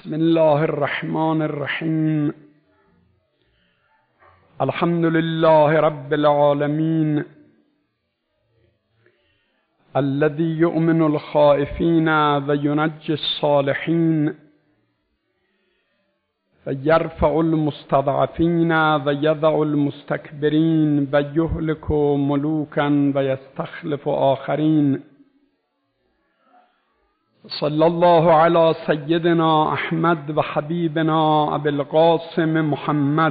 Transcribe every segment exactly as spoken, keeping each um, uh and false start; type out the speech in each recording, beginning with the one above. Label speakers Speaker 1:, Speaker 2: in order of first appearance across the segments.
Speaker 1: بسم الله الرحمن الرحیم. الحمد لله رب العالمین الذي يؤمن الخائفين وينجي الصالحين ويرفع المستضعفين ويضع المستكبرين ويهلك ملوكا ويستخلف آخرين. صلى الله على سيدنا احمد وحبيبنا ابي القاسم محمد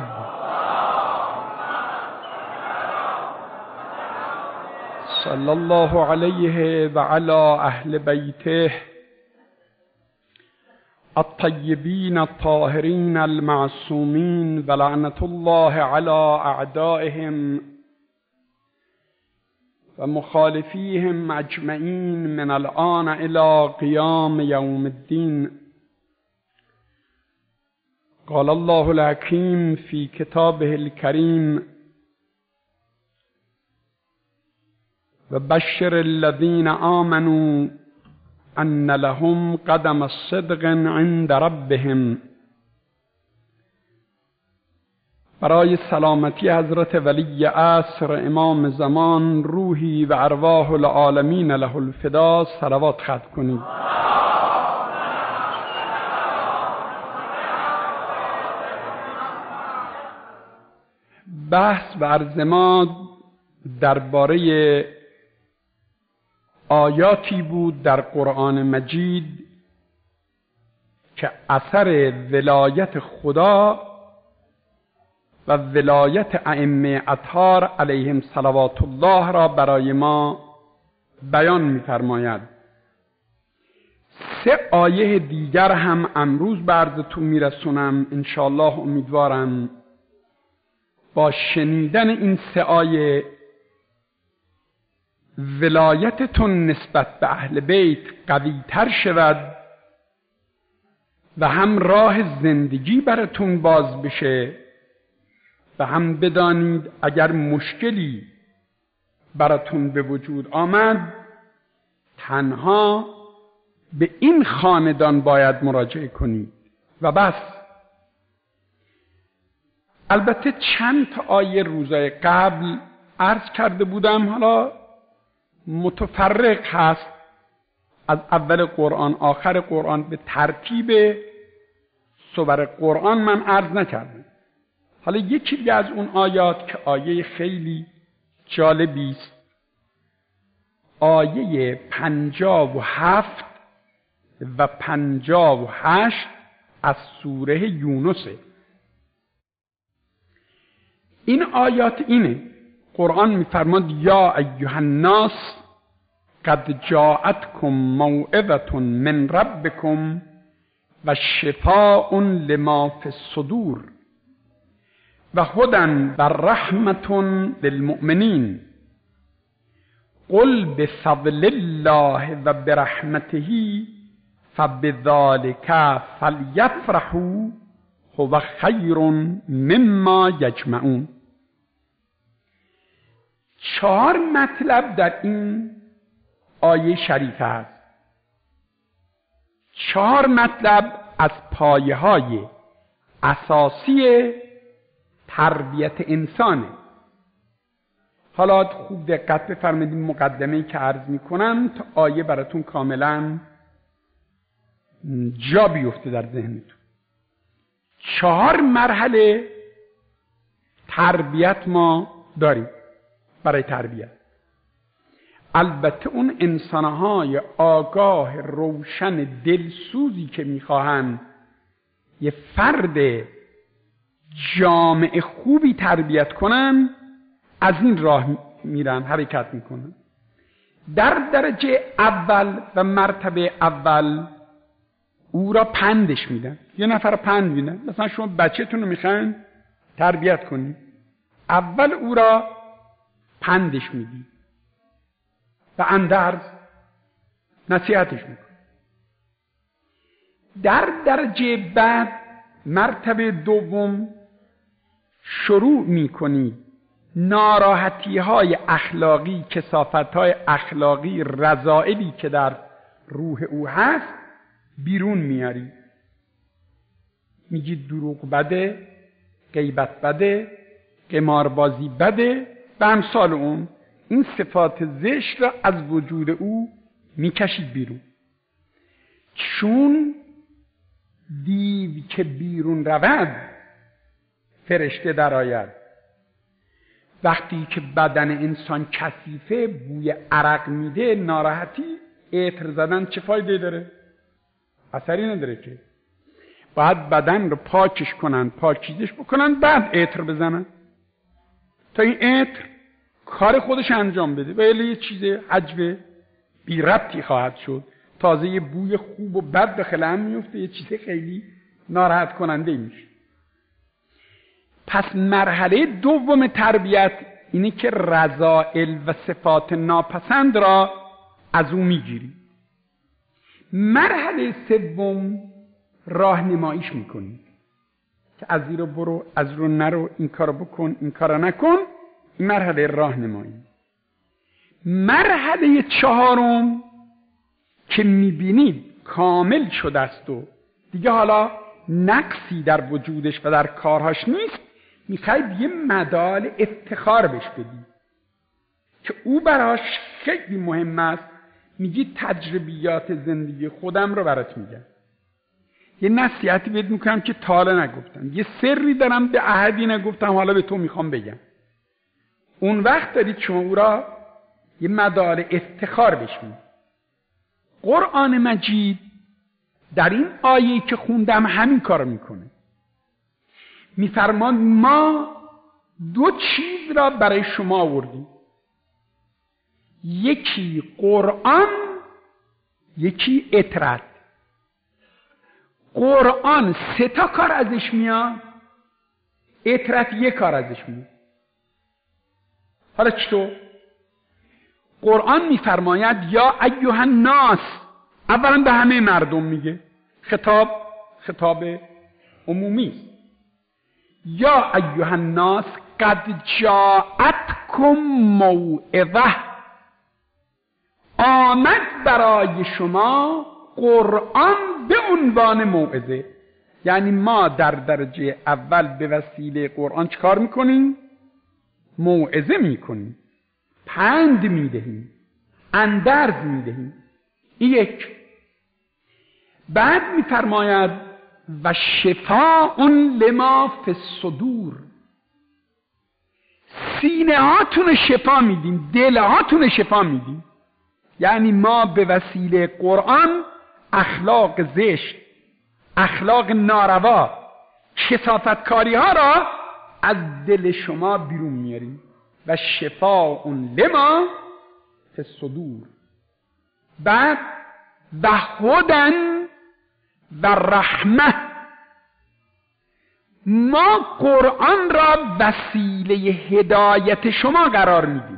Speaker 1: صلى الله عليه وعلى اهل بيته الطيبين الطاهرين المعصومين ولعنة الله على اعدائهم ومخالفيهم اجمعين من الآن الى قيام يوم الدين. قال الله الحكيم في كتابه الكريم: وبشر الذين آمنوا أن لهم قدم صدق عند ربهم. برای سلامتی حضرت ولی عصر امام زمان روحی و ارواح العالمین له الفدا صلوات ختم کنید. بحث و عرض ما درباره آیاتی بود در قرآن مجید که اثر ولایت خدا و ولایت ائمه اطهار علیهم صلوات الله را برای ما بیان می‌فرماید. سه آیه دیگر هم امروز به عرضتون میرسونم انشاءالله. امیدوارم با شنیدن این سه آیه ولایتتون نسبت به اهل بیت قوی تر شود و هم راه زندگی براتون باز بشه و هم بدانید اگر مشکلی براتون به وجود آمد تنها به این خاندان باید مراجعه کنید و بس. البته چند تا آیه روزای قبل عرض کرده بودم، حالا متفرق هست از اول قرآن آخر قرآن به ترتیب سور قرآن من عرض نکردم. حالا یکی دیگه از اون آیات که آیه خیلی جالبی است، آیه پنجاه و هفت و پنجاه و هشت از سوره یونسه. این آیات اینه، قرآن میفرماد: یا ایها الناس قد جاءتكم موعظة من ربكم و شفاء لما في الصدور و هدی و رحمة للمؤمنین. قل بفضل الله و برحمته فبذلك فلیفرحوا هو خیر مما یجمعون. چهار مطلب در این آیه شریفه است. چهار مطلب از پایه های اساسی تربیت انسانه. حالا خوب دقت بفرمایید مقدمه‌ای که عرض میکنم تا آیه براتون کاملا جا بیفته در ذهنتون. چهار مرحله تربیت ما داریم برای تربیت. البته اون انسانهای آگاه روشن دلسوزی که میخواهن یه فرد جامع خوبی تربیت کنن از این راه میرن، حرکت میکنن. در درجه اول و مرتبه اول او را پندش میدن. یه نفر را پند میدن. مثلا شما بچه‌تون رو میخواین تربیت کنید، اول او را پندش میدی و اندرز نصیحتش میکنی. در درجه بعد مرتبه دوم شروع میکنی ناراحتی های اخلاقی، کثافت های اخلاقی، رذائلی که در روح او هست بیرون میاری. میگید دروغ بده، غیبت بده، قماربازی بده و امثال اون. این صفات زشت را از وجود او میکشید بیرون. چون دیو که بیرون رود فرشته درآید. وقتی که بدن انسان کثیفه، بوی عرق میده، ناراحتی، عطر زدن چه فایده داره؟ اثری نداره که. باید بدن رو پاکش کنن، پاکیزش بکنن، بعد عطر بزنن تا این عطر کار خودش انجام بده. ولی یه چیز عجب بی ربطی خواهد شد. تازه یه بوی خوب و بد به خلم میفته، یه چیز خیلی ناراحت کننده میشه. پس مرحله دوم تربیت اینه که رذائل و صفات ناپسند را از او میگیری. مرحله سوم راهنماییش میکنی که از این رو برو، از رو نرو، این کارو بکن، این کارو نکن. این مرحله راهنمایی. مرحله چهارم که میبینید کامل شده است و دیگه حالا نقصی در وجودش و در کارهاش نیست، میخواید یه مدال افتخار بهش بدی که او براش خیلی مهم است. میگی تجربیات زندگی خودم رو برات میگم، یه نصیحتی بهت میکنم که تا حالا نگفتم، یه سری دارم به احدی نگفتم، حالا به تو میخوام بگم. اون وقت دارید شما او را یه مدال افتخار بهش میدید. قرآن مجید در این آیه که خوندم همین کار میکنه. میفرمان ما دو چیز را برای شما آوردیم، یکی قرآن، یکی اطرت. قرآن سه تا کار ازش میاد، اطرت یک کار ازش میاد. حالا چطور؟ قرآن میفرماید یا ایها الناس، اولا به همه مردم میگه، خطاب خطاب عمومی. یا ایها الناس قد جاءتکم موعظه، آمد برای شما قرآن به عنوان موعظه. یعنی ما در درجه اول به وسیله قرآن چکار میکنیم؟ موعظه میکنیم، پند میدهیم، اندرز میدهیم. این یک. بعد میفرماید و شفاء لما فی الصدور، سینه هاتون شفا میدیم، دل هاتون شفا میدیم. یعنی ما به وسیله قرآن اخلاق زشت، اخلاق ناروا، کثافتکاری ها را از دل شما بیرون میاریم. و شفاء لما فی الصدور. بعد و هدی و رحمه، ما قرآن را وسیله هدایت شما قرار میدیم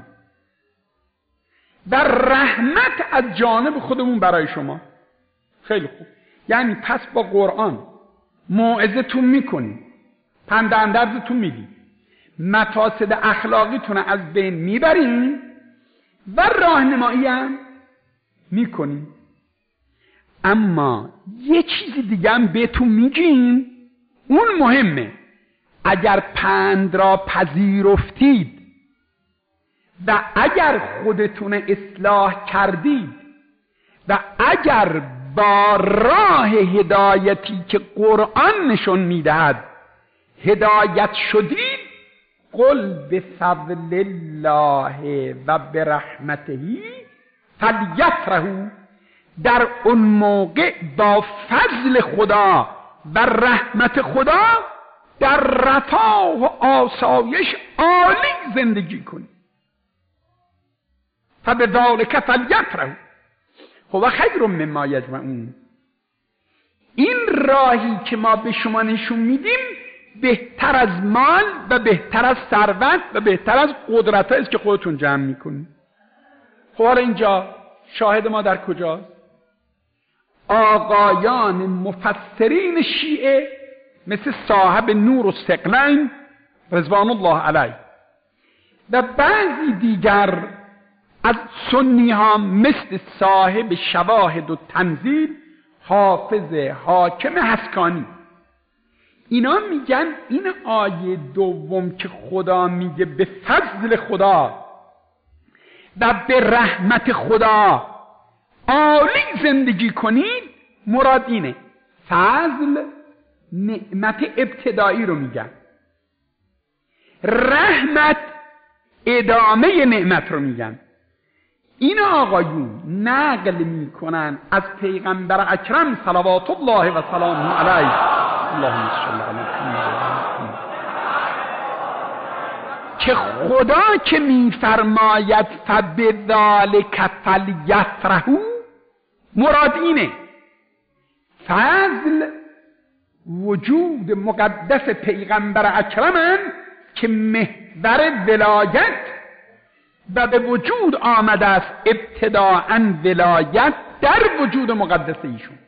Speaker 1: و رحمت از جانب خودمون برای شما. خیلی خوب. یعنی پس با قرآن موعظتون میکنیم، پند اندرزتون میدیم، مفاسد اخلاقیتون از بین میبریم و راهنمایی هم میکنیم. اما یه چیزی دیگه هم بهتون میگیم، اون مهمه. اگر پند را پذیرفتید و اگر خودتون اصلاح کردید و اگر با راه هدایتی که قرآن نشون میدهد هدایت شدید، قل بفضل الله و برحمته فلیفرحوا، در اون موقع با فضل خدا و رحمت خدا در رفاه و آسایش عالی زندگی کنید. فبذلک فلیفرحوا هو خیر مما یجمعون. این راهی که ما به شما نشون میدیم بهتر از مال و بهتر از ثروت و بهتر از قدرت است که خودتون جمع میکنید. خب حالا اینجا شاهد ما در کجاست؟ آقایان مفسرین شیعه مثل صاحب نور الثقلین رضوان الله علیه و بعضی دیگر از سنی ها مثل صاحب شواهد و تنزیل حافظ حاکم حسکانی، اینا میگن این آیه دوم که خدا میگه به فضل خدا و به رحمت خدا عالی زندگی کنید، مراد اینه. فضل نعمت ابتدایی رو میگن، رحمت ادامه نعمت رو میگن. این آقایون نقل میکنن از پیغمبر اکرم صلوات الله و سلامه علیه، اللهم صل علی محمد، که خدا که میفرماید فبذالک فلیفرحوا، مراد اینه فضل وجود مقدس پیغمبر اکرمن که محور ولایت و به وجود آمده است ابتداءً ولایت در وجود مقدس ایشون،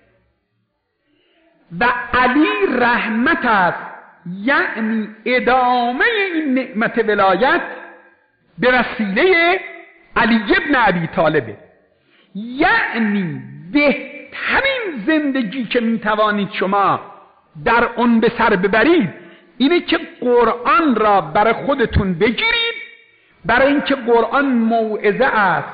Speaker 1: و علی رحمت است، یعنی ادامه این نعمت ولایت به وسیله علی ابن ابی طالبه. یعنی بهترین زندگی که میتوانید شما در اون به سر ببرید اینه که قرآن را برای خودتون بگیرید، برای اینکه قرآن موعظه است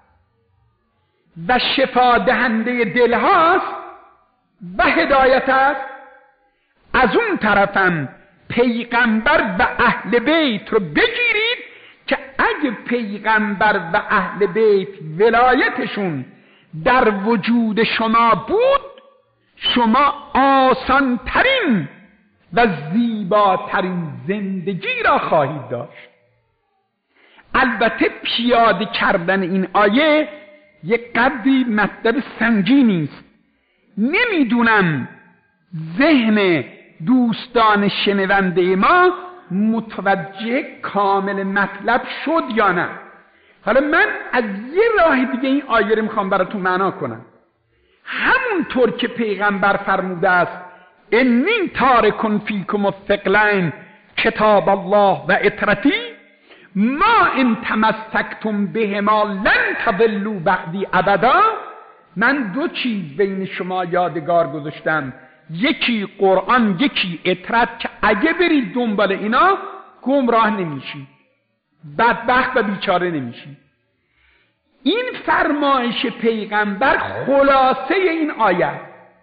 Speaker 1: و شفا دهنده دل هاست و هدایت است. از اون طرفم پیغمبر و اهل بیت رو بگیرید که اگه پیغمبر و اهل بیت ولایتشون در وجود شما بود، شما آسان ترین و زیباترین زندگی را خواهید داشت. البته پیاده کردن این آیه یک قدری مطلب سنگینی است. نمیدونم ذهن دوستان شنونده ما متوجه کامل مطلب شد یا نه. حالا من از یه راه دیگه این آیه رو میخوام براتون معنا کنم. همونطور که پیغمبر فرموده است انی تارکن فیکم الثقلین کتاب الله و اطرتی ما ان تمسکتم بهما لن تضلوا بعدی ابدا، من دو چیز بین شما یادگار گذاشتم، یکی قرآن، یکی اطرت، که اگه برید دنبال اینا گمراه نمیشید، بدبخت و بیچاره نمیشید. این فرمایش پیغمبر خلاصه این آیه،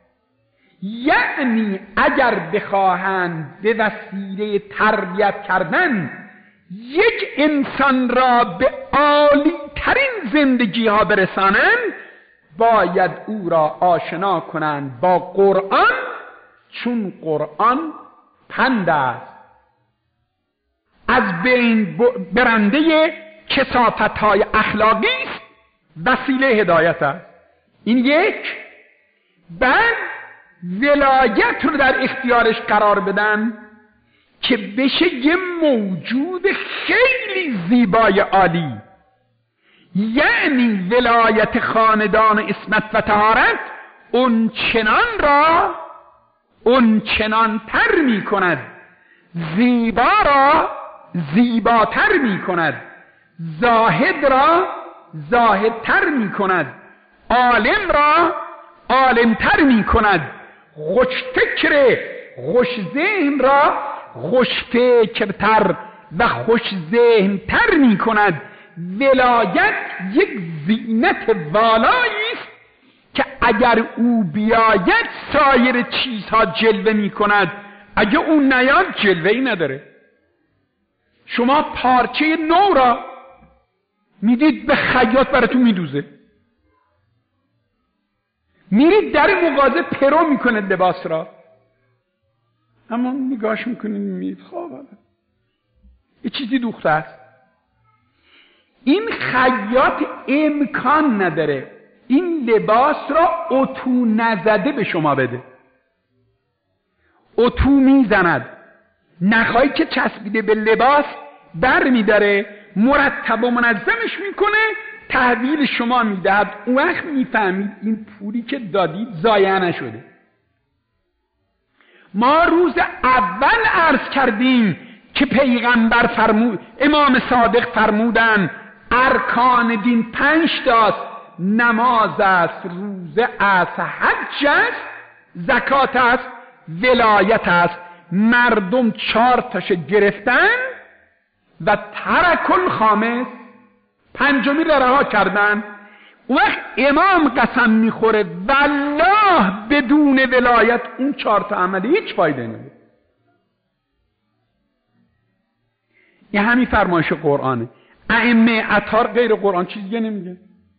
Speaker 1: یعنی اگر بخواهند به وسیله تربیت کردن یک انسان را به عالی ترین زندگی ها برسانند، باید او را آشنا کنند با قرآن، چون قرآن پند است، از بین برنده کثافت های اخلاقی است، وسیله هدایت است. این یک. بعد ولایت رو در اختیارش قرار بدن که بشه یه موجود خیلی زیبای عالی، یعنی ولایت خاندان اسمت و طهارت اون چنان را اون چنان تر می کند، زیبا را زیباتر می کند، زاهد را زاهدتر می کند، عالم را عالمتر می کند، خوش فکر خوش ذهن را خوش فکرتر و خوش ذهنتر می کند. ولایت یک زینت والایی است که اگر او بیاید سایر چیزها جلوه می کند، اگر اون نیاد جلوه‌ای نداره. شما پارچه نو را میدید به خیاط براتون میدوزه، میرید در مغازه پرو میکنه لباس را، اما نگاش میکنید میرید خوابه یه چیزی دوخته است. این خیاط امکان نداره این لباس را اتو نزده به شما بده، اتو میزند، نخایی که چسبیده به لباس بر میداره، مرتب و منظمش میکنه، تحویل شما میدهد. اون وقت میفهمید این پولی که دادید ضایع نشده. ما روز اول عرض کردیم که پیغمبر فرمود، امام صادق فرمودن ارکان دین پنج تاست، نماز است، روزه است، حج است، زکات است، ولایت است مردم چهار تاش گرفتن و ترکل خامس پنجمی را رها کردن. اون وقت امام قسم میخوره والله بدون ولایت اون چهار تا عملی هیچ فایده نداره. این همین فرمایش قرآنه. ائمه اطهار غیر قرآن چیز دیگه نمیگه.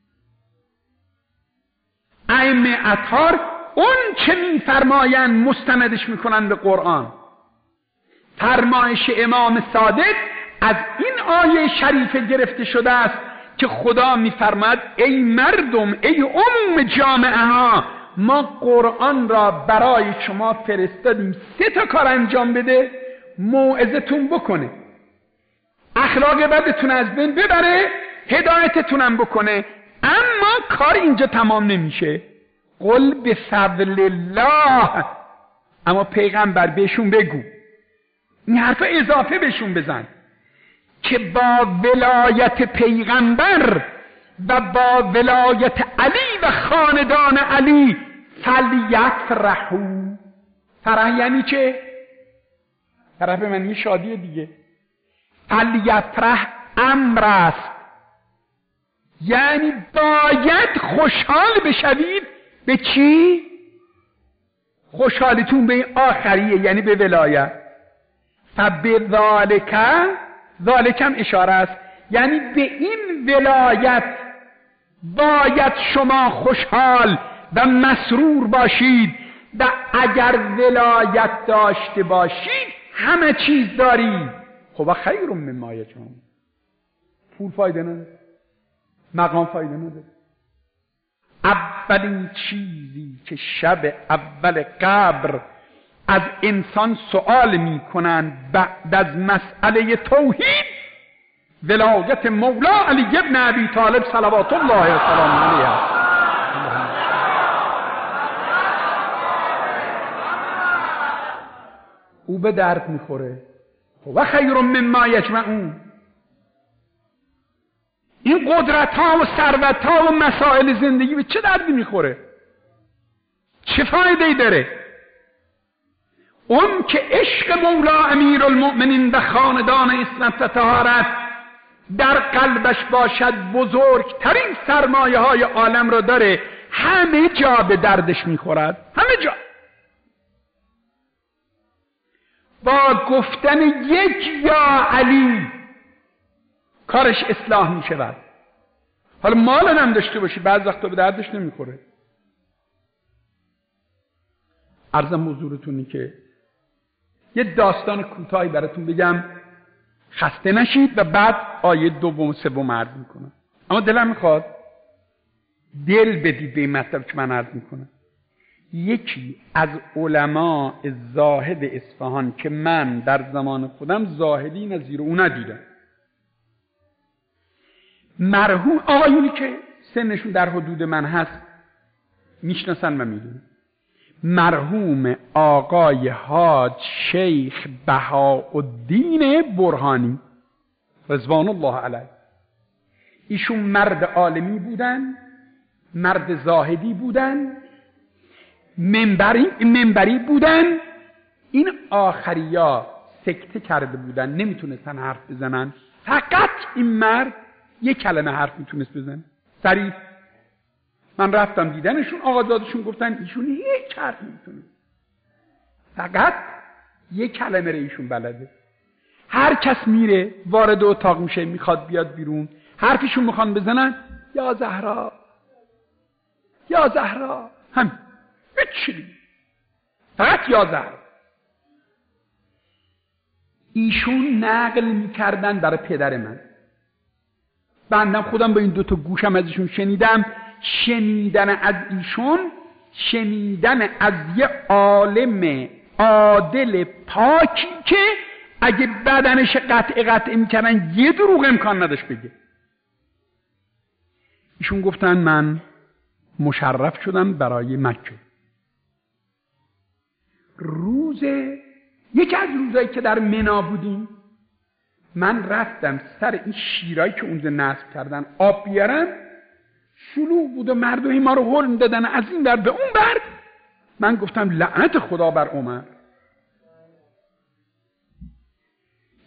Speaker 1: ائمه اطهار اون چه میفرمایند مستندش میکنن به قرآن. فرمایش امام صادق از این آیه شریفه گرفته شده است که خدا میفرماد ای مردم، ای عموم جامعه ها، ما قرآن را برای شما فرستادیم سه تا کار انجام بده، موعظتون بکنه، اخلاق بدتون از بین ببره، هدایتتونم بکنه. اما کار اینجا تمام نمیشه. قل به فضل الله، اما پیغمبر بهشون بگو، این حرف اضافه بهشون بزن که با ولایت پیغمبر و با ولایت علی و خاندان علی فلیفرحوا. فرح یعنی چه؟ فرح به معنی شادی دیگه. فلیفرح امر است، یعنی باید خوشحال بشوید. به چی؟ خوشحالیتون به این آخریه، یعنی به ولایت. فبذالک، ذالک هم اشاره است، یعنی به این ولایت باید شما خوشحال و مسرور باشید و اگر ولایت داشته باشید همه چیز دارید. خب خیر مما یجمعون. پول فایده نداره، مقام فایده نداره. اولین چیزی که شب اول قبر از انسان سوال می کنند بعد از مسئله توحید ولایت مولا علی ابن ابی طالب صلوات الله و سلام علیه. او به درد میخوره. و خیر مما یجمعون. این قدرت ها و ثروت ها و مسائل زندگی به چه دردی میخوره؟ چه فایده ای داره؟ اون که عشق مولا امیر المؤمنین و خاندان اسمت و طهارت در قلبش باشد بزرگترین سرمایه های عالم را داره، همه جا به دردش میخورد، همه جا. با گفتن یک یا علی کارش اصلاح می شود. حالا مال هم داشته باشی بعض وقتا به دردش نمیخوره. عرضم حضورتونی که یه داستان کوتاهی براتون بگم، خسته نشید و بعد آیه دوم و سوم عرض میکنم. اما دلم میخواد دل بدید به این مطلب که من عرض میکنم. یکی از علماء زاهد اصفهان که من در زمان خودم زاهدی نظیر او ندیدم، مرحوم آقایونی که سنشون در حدود من هست میشناسن و میدونن، مرحوم آقای حاج شیخ بهاءالدین برهانی رضوان الله علیه. ایشون مرد عالمی بودن، مرد زاهدی بودن، منبری منبری بودن. این آخریا سکته کرده بودن، نمیتونستن حرف بزنن. فقط این مرد یک کلمه حرف میتونست بزنه، صریح. من رفتم دیدنشون، آقازادشون گفتن ایشون یک حرف نمیتونه، فقط یک کلمه رو ایشون بلده. هر کس میره وارد اتاق میشه میخواد بیاد بیرون، حرفشون میخوان بزنن یا زهرا یا زهرا، هم هیچی، فقط یا زهرا. ایشون نقل میکردن برای پدر من، بندم خودم با این دوتا گوشم ازشون شنیدم. شنیدن از ایشون، شنیدن از یه عالم عادل پاکی که اگه بدنش قطع قطع میکردن یه دروغ امکان نداشت بگه. ایشون گفتن من مشرف شدم برای مکه. روز یکی از روزایی که در منا بودیم، من رفتم سر این شیرایی که اونجا نصب کردن آب بیارم، شلوغ بود و مردمی ما رو هل دادن از این بر به اون بر. من گفتم لعنت خدا بر عمر.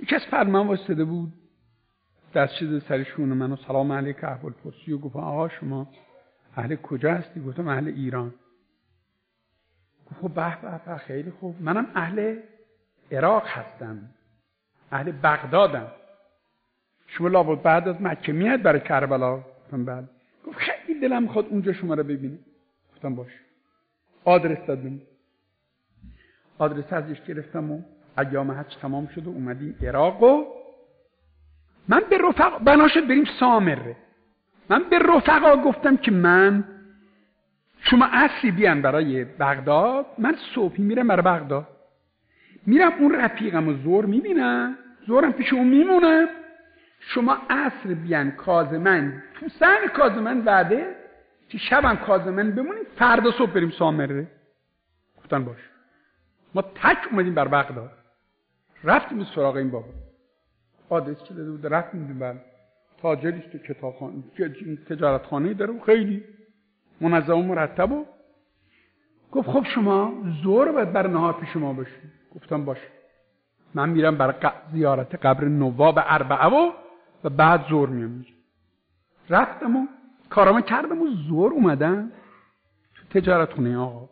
Speaker 1: یکی از فرمان واسطه بود، دست شده سرشون منو سلام علیک احوال پرسی و گفت آقا شما اهل کجا هستی؟ گفتم اهل ایران. گفت خب به به به خیلی خوب، منم اهل عراق هستم، اهل بغدادم. شما لابد بعد از مکه میاد برای کربلا؟ گفتم بله. گفت خیلی دلم میخواد اونجا شما رو ببینم. گفتم باشه. آدرس دادم. آدرس ازش گرفتم و ایام حج تمام شد و اومدیم عراق و من به رفقا بنا شد بریم سامره. من به رفقا گفتم که من شما عصری بیان برای بغداد، من صبحی میرم برای بغداد، میرم اون رفیقم و زور میبینم، زورم پیش اون میمونم، شما عصر بیان کاظمن تو سن کاظمن وعده که شبم کاظمن بمونیم، فردا صبح بریم سامره. گفتن باش. ما تک اومدیم بر بغداد، رفتیم به سراغ این بابا. آدرس که داده بود رفتیم بر تاجریست تو کتابخانه تجارتخانه داره و خیلی منظم و مرتب و گفت خب شما ظهر باید بر نهار پیش ما باشید. گفتم باشه. من میرم برای زیارت قبر نواب اربعه و و بعد ظهر میام. رفتم و کارامو کردم و ظهر اومدم تو تجارتخانه آقا.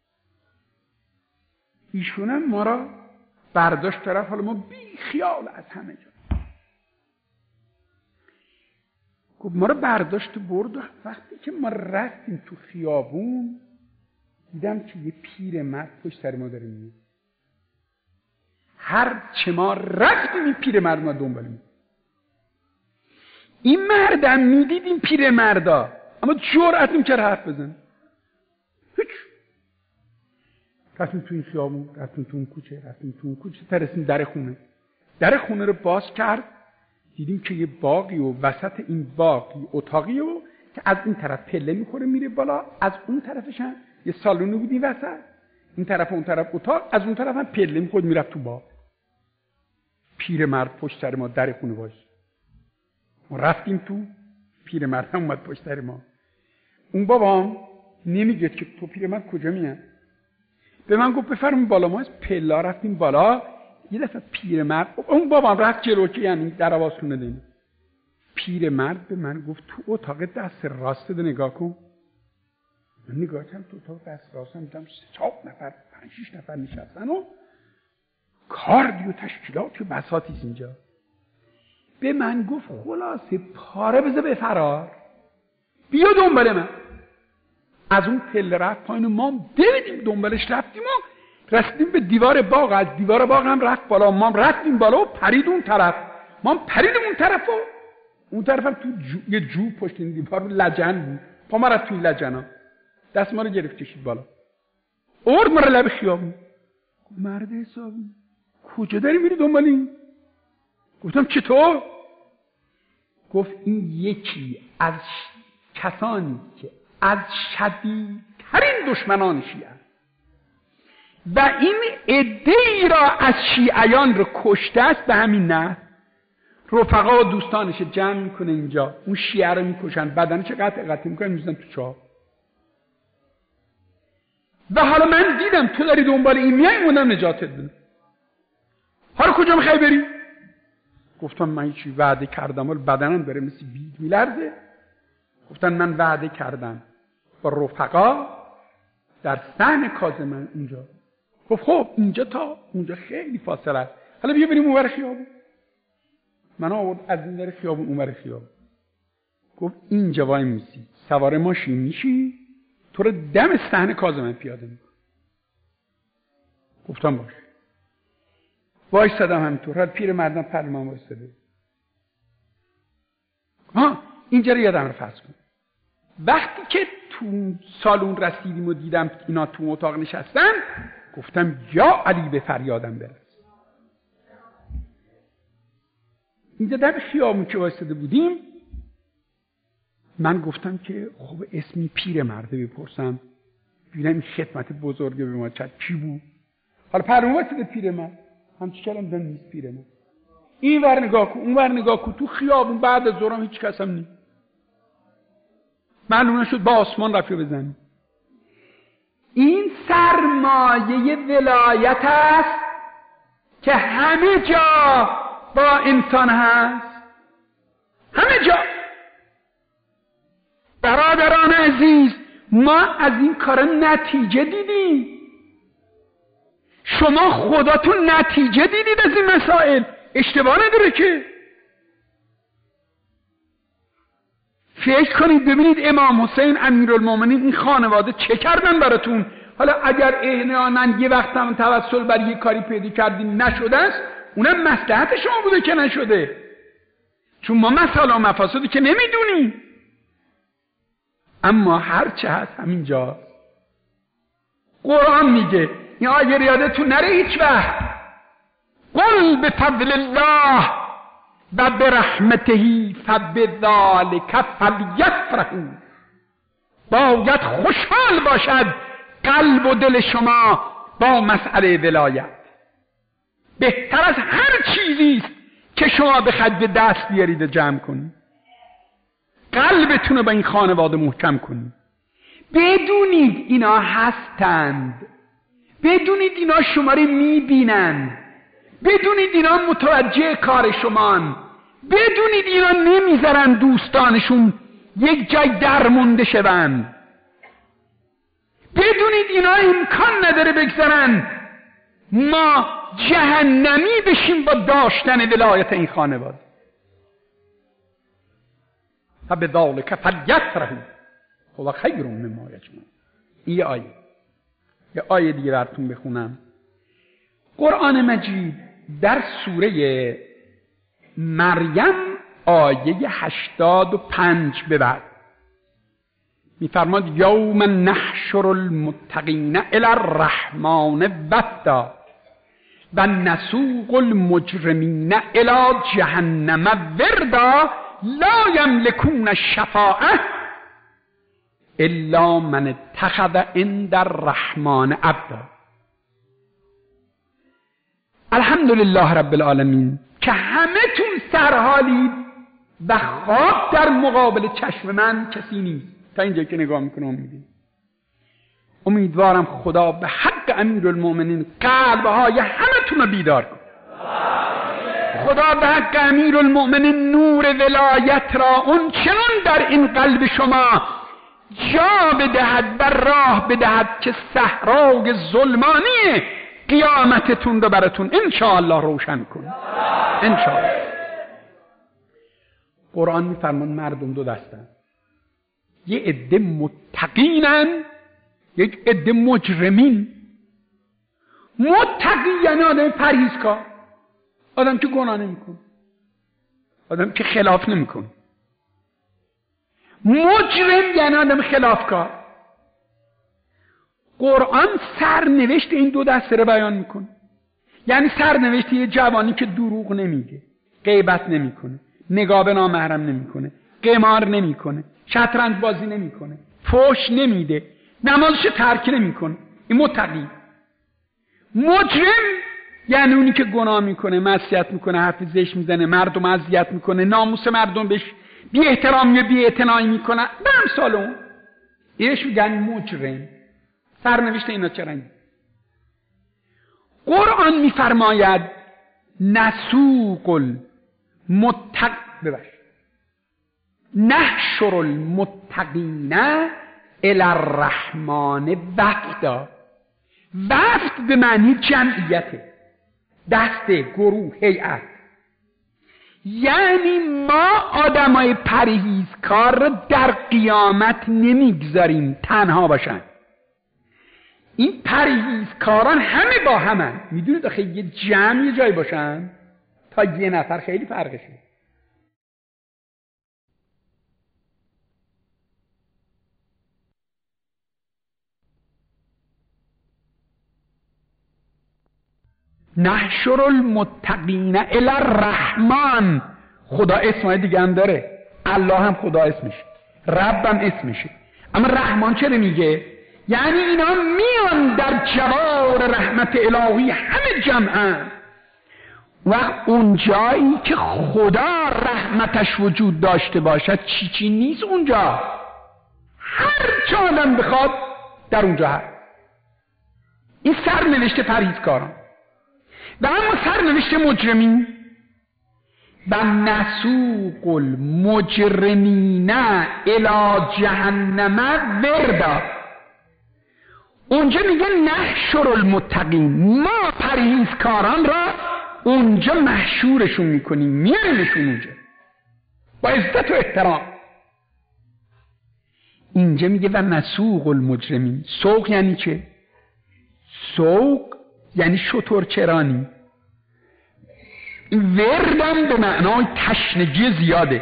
Speaker 1: ایشونم ما را برداشت طرف، حالا ما بی خیال از همه جا. گفت ما را برداشت برد و وقتی که ما رفتیم تو خیابون دیدم که یه پیر مرد پشت سر ما داره میاد. هر چه ما رفتیم این پیر مرد ما دنبالیم. این مردم میدید این پیر مردا اما جرأت نمی‌کرد حرف بزنه. هیچ. رفتیم تو این خیابون، رفتیم تو اون کوچه، رفتیم تو اون کوچه تا رسیدیم در خونه. در خونه رو باز کرد، دیدیم که یه باغی و وسط این باغ یه اتاقی و که از این طرف پله میخوره میره بالا، از اون طرفش هم یه سالونی بود این وسط، این طرف اون طرف اتاق، از اون طرف هم پله میخورد میرفت تو باغ. پیرمرد پشت سر ما در خونه باش. ما رفتیم تو، پیرمرد هم اومد پشت سر ما. اون بابام نمیگه که تو پیرمرد کجا میاد. به من گفت بفرمایید بالا. ما از پلا رفتیم بالا. یه دفعه پیرمرد، اون بابام رفت جلو که یعنی در آواز خونه دیم. پیرمرد به من گفت تو اتاق دست راست ده نگاه کن. من نگاه کردم تو اتاق دست راستم، دیدم سه چهار نفر پنج شش نفر نشستن و کاردی و تشکیلات و بساطی اینجا. به من گفت خلاصه پاره بذار به فرار، بیا دنبال من. از اون پله رفت پایین و ما دویدیم دنبالش رفتیم و رسیدیم به دیوار باغ. از دیوار باغ هم رفت بالا، ما رفتیم بالا و پرید اون طرف. ما پریدیم اون طرف و اون طرف هم تو جو، یه جو پشت این دیوار لجن بود. پا ما رفت توی لجن ها، دست ما رو گرفت کشید بالا، ارد ما رو لب خیابون. مرد حسابی کجا داری میری دنبال این؟ گفتم چطور؟ گفت این یکی از کسانی که از شدیدترین دشمنان شیعه و این عده‌ای را از شیعیان رو کشته است. به همین نه رفقا و دوستانش جمع میکنه اینجا، اون شیعه رو میکشن، بدنش قطع قطع میکنن میزنن تو چاه. و حالا من دیدم تو داری دنبال این میای، اومدم نجاتت بدم. حالا کجا میخوای بری؟ گفتم من چی وعده کردم ولی بدنم داره مثل بید میلرزه. گفتن من وعده کردم با رفقا در صحن کاظمن اونجا. گفت خب اینجا تا اونجا خیلی فاصله است، حالا بیا بریم اونور خیابون. من آورد از این در خیابون اونور خیابون. گفت اینجا وای میسی، سوار ماشین میشی، تو رو دم صحن کاظمن پیاده میکنم. گفتم باش. وایسادم همینطور. حالا پیر مردم پر من وایساده. ها اینجا رو یادم رو فرض کن. وقتی که تو سالون رسیدیم و دیدم اینا تو اتاق نشستن، گفتم یا علی به فریادم برس. اینجا در خیابون که وایساده بودیم، من گفتم که خب اسمی پیر مرده بپرسم ببینم این خدمت بزرگه به ما چه کی بود. حالا پرون وایساده پیر مرد، همچی کلم دن نیست پیر مرد. این ور نگاه کن اون ور نگاه کن، تو خیابون بعد از ظهرم هیچ کس هم نیست. معلوم نشد با آسمان رفیق بزنیم. این سرمایه ولایت است که همه جا با انسان هست؟ همه جا. برادران عزیز، ما از این کار نتیجه دیدیم. شما خودتون نتیجه دیدید از این مسائل. اشتباه نداره که. فکر کنید ببینید امام حسین امیرالمومنین این خانواده چه کردن براتون. حالا اگر احیانا یه وقت هم توسل بر یه کاری پیدا کردین نشده است، اونم مصلحت شما بوده که نشده، چون ما مسائل و مفاسدی که نمیدونیم. اما هر چه هست همینجا قرآن میگه، این آیه یادتون نره هیچ وقت، قل بفضل الله و برحمته فبذلک فلیفرحوا. باید خوشحال باشد قلب و دل شما با مسئله ولایت. بهتر از هر چیزی است که شما بخواید به دست بیارید و جمع کنید. قلبتون رو با این خانواده محکم کنید. بدونید اینا هستند، بدونید اینا شما رو میبینند، بدونید اینا متوجه کار شمان، بدونید اینا نمیذارن دوستانشون یک جای درمونده شوند، بدونید اینا امکان نداره بگذارن ما جهنمی بشیم با داشتن ولایت این خانواده. فبذلک فلیفرحوا هو خیر مما یجمعون. این آیه. یه آیه دیگه براتون بخونم. قرآن مجید در سوره مریم آیه هشتاد و پنج به بعد میفرماد یوم نحشر المتقین الی الرحمن وفدا و نسوق المجرمین الی جهنم وردا لا یملکون الشفاعة الا من اتخذ عند الرحمن عبدا. الحمدلله رب العالمین که همه تون سرحالید و خواب در مقابل چشم من کسی نیست. تا اینجا که نگاه میکنم میدید. امیدوارم خدا به حق امیرالمومنین قلبهای همه تون رو بیدار کن. خدا به حق امیرالمومنین نور ولایت را اون چنان در این قلب شما جا بدهد و راه بدهد که صحرای ظلمانی قیامتتون رو براتون انشاءالله روشن کن. انشاءالله. قرآن میفرمان مردم دو دستن، یه عده متقینن، یک عده مجرمین. متقی یعنی آدم پرهیزکار، آدم که گناه نمیکنه، آدم که خلاف نمیکنه. مجرم یعنی آدم خلافکار. قرآن سرنوشت این دو دسته رو بیان میکنه. یعنی سرنوشت یه جوانی که دروغ نمیگه، غیبت نمیکنه، نگاه به نامحرم نمیکنه، قمار نمیکنه، شطرنج بازی نمیکنه، فحش نمیده، نمازش ترک نمیکنه، این متقی. مجرم یعنی اونی که گناه میکنه، معصیت میکنه، حرف زشت میزنه، مردم اذیت میکنه، ناموس مردم بهش بی احترامی و بی اعتنایی میکنه، به امثال اون اینش میگن مجرم. سرنوشت اینا چه رنگی؟ قرآن میفرماید نسوق المتق ببخش نحشر المتقین الی الرحمن وفدا. وفد به معنی جمعیته، دسته، گروه، هیئت. یعنی ما آدمای پرهیزکار رو در قیامت نمیگذاریم تنها باشن. این پرهیزکاران همه با همن. میدونید آخه یه جمع یه جای باشن تا یه نفر خیلی فرقشه. نحشر المتقین الی الرحمن. خدا اسمای دیگه هم داره، الله هم خدا اسمش، رب هم اسمشه. اما رحمان چرا میگه؟ یعنی اینا میان در جوار رحمت الهی همه جمعن. و اون جایی که خدا رحمتش وجود داشته باشد چی چی نیست اونجا، هر چه آدم بخواد در اونجا هست. این سرنوشت پرهیزکاران. و اما سرنوشت مجرمین و نسوق المجرمین الی جهنم وردا. اونجا میگه نحشر المتقین، ما پرهیزکاران را اونجا محشورشون میکنیم، میارمشون اونجا با عزت و احترام. اینجا میگه و نسوق المجرمین. سوق یعنی چه؟ سوق یعنی شترچرانی. وردم به معنای تشنگی زیاده،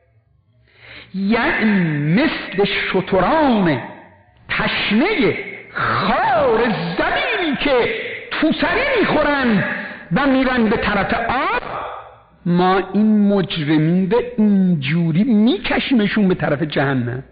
Speaker 1: یعنی مثل شتران تشنه خار زمینی که توسری میخورن و میرن به طرف آب، ما این مجرمین به اینجوری میکشیمشون به طرف جهنم،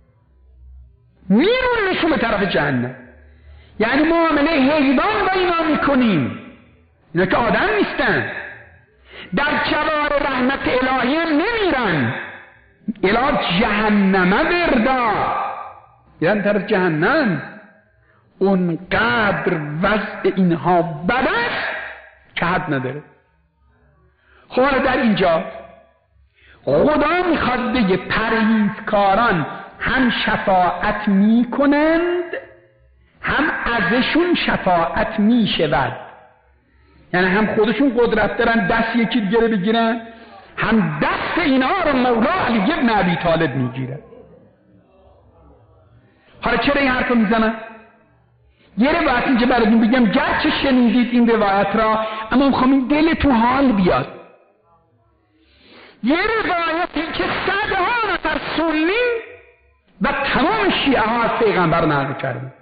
Speaker 1: میرونشون به طرف جهنم. یعنی معامله حیوان با اینا میکنیم، اینا که آدم نیستن، در جوار رحمت الهی هم نمیرن. الی جهنم وردا، یعنی طرف جهنم. اونقدر وضع اینها بد است که حد نداره. خب در اینجا خدا میخواد بگه پرهیزکاران هم شفاعت میکنند هم ازشون شفاعت میشود. یعنی هم خودشون قدرت دارن دست یکی دیگه رو بگیرن، هم دست اینا رو مولا علی ابن ابی طالب میگیره. حالا چرا این حرف رو میزنن؟ یه روایت اینجا براتون بگم، گرچه شنیدید این روایت را، اما میخوام این دلتون حال بیاد. یه روایتی که صدها نفر سنی و تمام شیعه ها از پیغمبر نقل کردن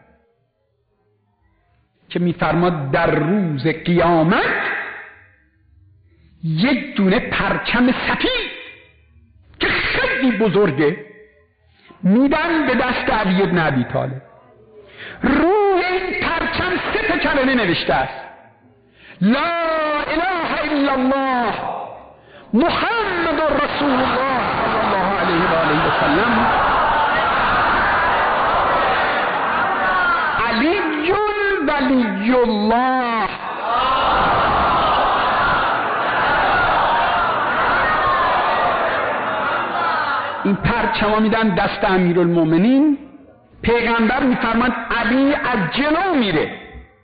Speaker 1: که میفرماد در روز قیامت یک دونه پرچم سفید که خیلی بزرگه میدن به دست علی ابن ابی طالب. روی این پرچم سه تا کلمه نوشته است: لا اله الا الله محمد رسول الله صلی الله علیه و آله و سلم علی ولی الله. این پرچما میدن دست امیرالمومنین. پیغمبر میفرماد علی از جلو میره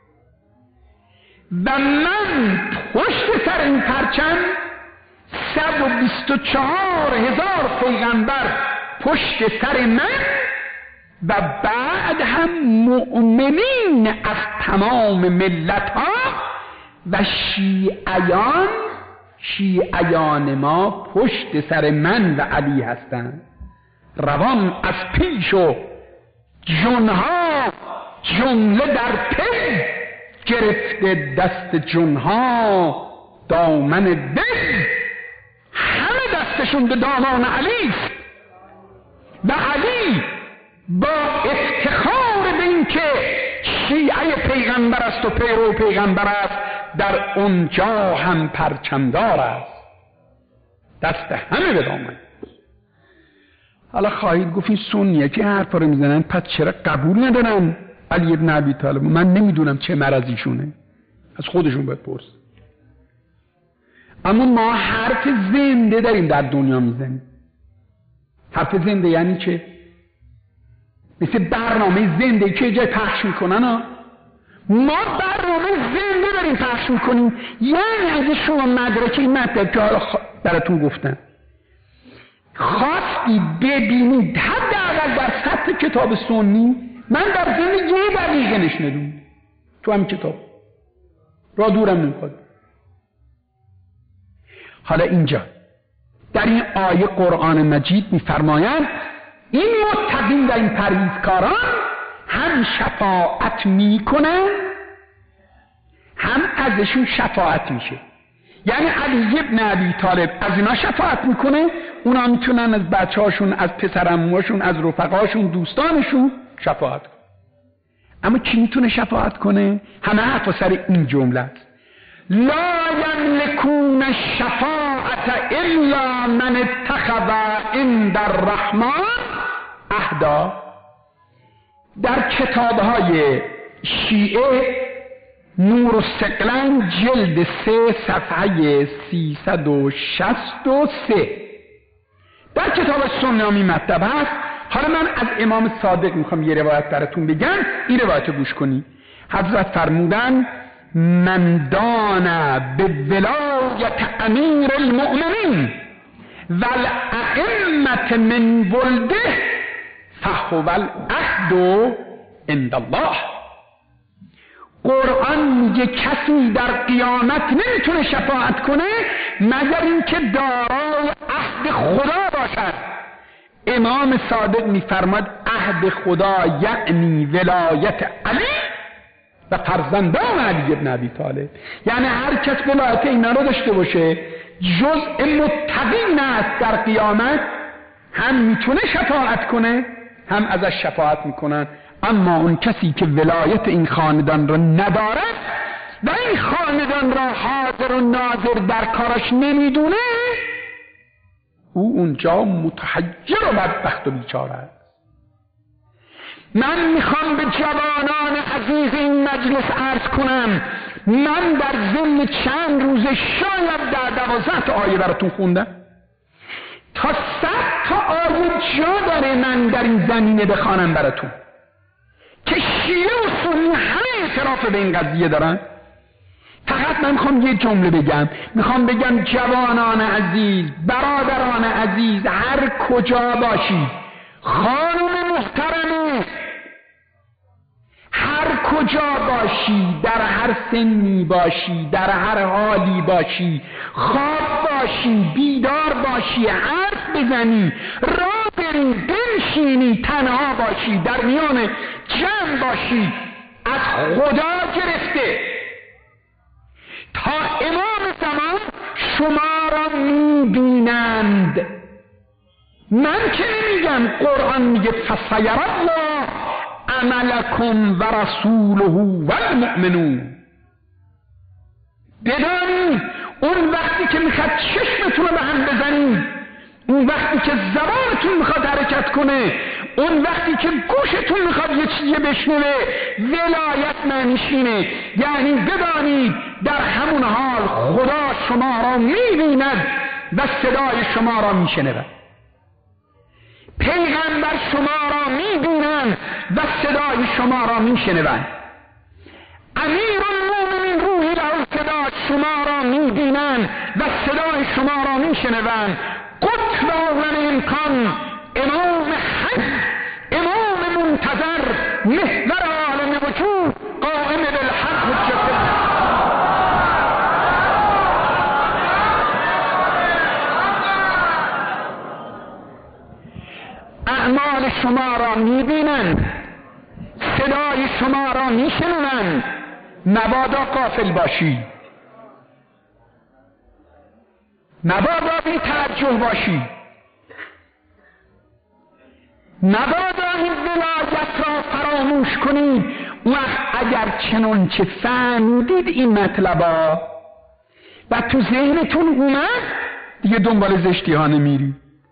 Speaker 1: و من پشت سر این پرچم صد و بیست و چهار هزار پیغمبر پشت سر من و بعد هم مؤمنین از تمام ملت ها و شیعیان شیعیان ما پشت سر من و علی هستند. روان از پیش و جنها جمله در پی، گرفته دست جنها دامن دل، همه دستشون به دامان علی است و علی با افتخار به این که شیعه پیغمبر است و پیرو پیغمبر است در اونجا هم پرچمدار است، دست همه به دامن. حالا خواهید گفت این سنیه که حرف رو میزنن، پس چرا قبول ندارن علی ابن ابی طالب؟ من نمیدونم چه مرضیشونه، از خودشون باید پرس. اما ما حرف زنده داریم در دنیا میزنیم. حرف زنده یعنی چه؟ مثل برنامه زنده که جای پخش میکنن ها. ما برنامه زنده داریم پخش میکنیم. یعنی اگه شما مدرک این مطلب که حالا براتون گفتن خواستی ببینید حداقل در سطح کتاب سنی، من در زندگی یه دقیقه نشنیدم تو همین کتاب، را دورم نمیخواد. حالا اینجا در این آیه قرآن مجید میفرمایند این متقین و این پرهیزکاران هم شفاعت میکنن هم ازشون شفاعت میشه. یعنی علی ابن ابی طالب از اینا شفاعت میکنه، اونا میتونن از بچه هاشون، از پسرعموهاشون، از رفقاشون، دوستانشون شفاعت کنه. اما کی میتونه شفاعت کنه؟ همه حرفا سر این جمله است: لا یملکون الشفاعت الا من اتخذ عند الرحمن عهدا. در کتابهای شیعه نور الثقلین جلد سه صفحه سیصد و شصت و سه در کتاب سنامی مطلب هست. حالا من از امام صادق میخوام یه روایت براتون بگم، این روایت گوش کنی. حضرت فرمودن من دان به ولایت امیر المؤمنین والائمة من ولده فهو العهد عند الله. قرآن میگه کسی در قیامت نمیتونه شفاعت کنه مگر اینکه دارای عهد خدا باشد. امام صادق میفرماد عهد خدا یعنی ولایت علی و فرزندان علی ابن ابی طالب. یعنی هر کس ولایت اینا رو داشته باشه جزء متقین است در قیامت، هم میتونه شفاعت کنه هم ازش شفاعت میکنن. اما اون کسی که ولایت این خاندان رو ندارد و این خاندان را حاضر و ناظر در کارش نمیدونه، او اونجا متحجر و بدبخت و بیچاره است. من میخوام به جوانان عزیز این مجلس عرض کنم، من در ضمن چند روز شاید در دوازده تا آیه براتون خوندم، تا صد تا آیه جا داره من در این زمینه بخوانم براتون که شیعه و سنی همه اعتراف به این قضیه دارن. فقط من میخوام یه جمله بگم، میخوام بگم جوانان عزیز، برادران عزیز، هر کجا باشی، خانم محترمی، هر کجا باشی، در هر سنی باشی، در هر حالی باشی، خواب باشی، بیدار باشی، حرف بزنی، راه بری، بنشینی، تنها باشی، در میان جمع باشی، از خدا گرفته تا امام زمان شما را میبینند. من که نمیگم، قرآن میگه فسیر الله عملکم و رسوله و المؤمنون. بدانید اون وقتی که میخواد چشمتون رو به هم بزنید، اون وقتی که زبانتون میخواد حرکت کنه، اون وقتی که گوشتون میخواد یه چیزی بشنوه، ولایت معنیشینه. یعنی بدانید در همون حال خدا شما را میبیند و صدای شما را میشنود، پیغمبر شما را میبینند و صدای شما را میشنوند، امیر المؤمنین روحی له صدای شما را میبینند و صدای شما را میشنوند. قطب اول امکان، امام حق، امام منتظر، محور عالم وجود، قائم بالحق حجت. اعمال شما را میبینند، صدای شما را میشنوند. مبادا غافل باشی، مبادا بی توجه باشی، مبادا این ولایت را فراموش کنید. وقت اگر چنان چه فهمیدید این مطلبا و تو ذهنتون اومد، دیگه دنبال زشتی ها نمیری،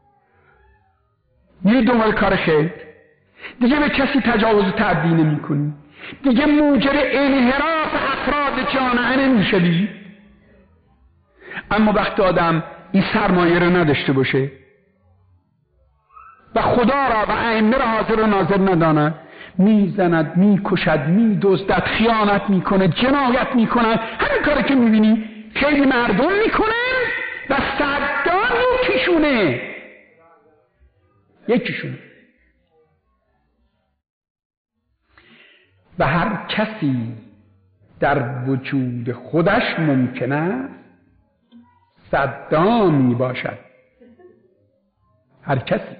Speaker 1: میری دنبال کار خیر، دیگه به کسی تجاوز و تعدی نمی کنی، دیگه موجب انحراف افراد جامعه نمیشوی. اما وقتی آدم این سرمایه رو نداشته باشه و خدا را و ائمه را حاضر و ناظر نداند، میزند، میکشد، میدزدد، خیانت میکنه، جنایت میکنه، همین کاری که میبینی خیلی مردم میکنن و صدام یکیشونه یکیشونه و هر کسی در وجود خودش ممکن است صدامی باشد. هر کسی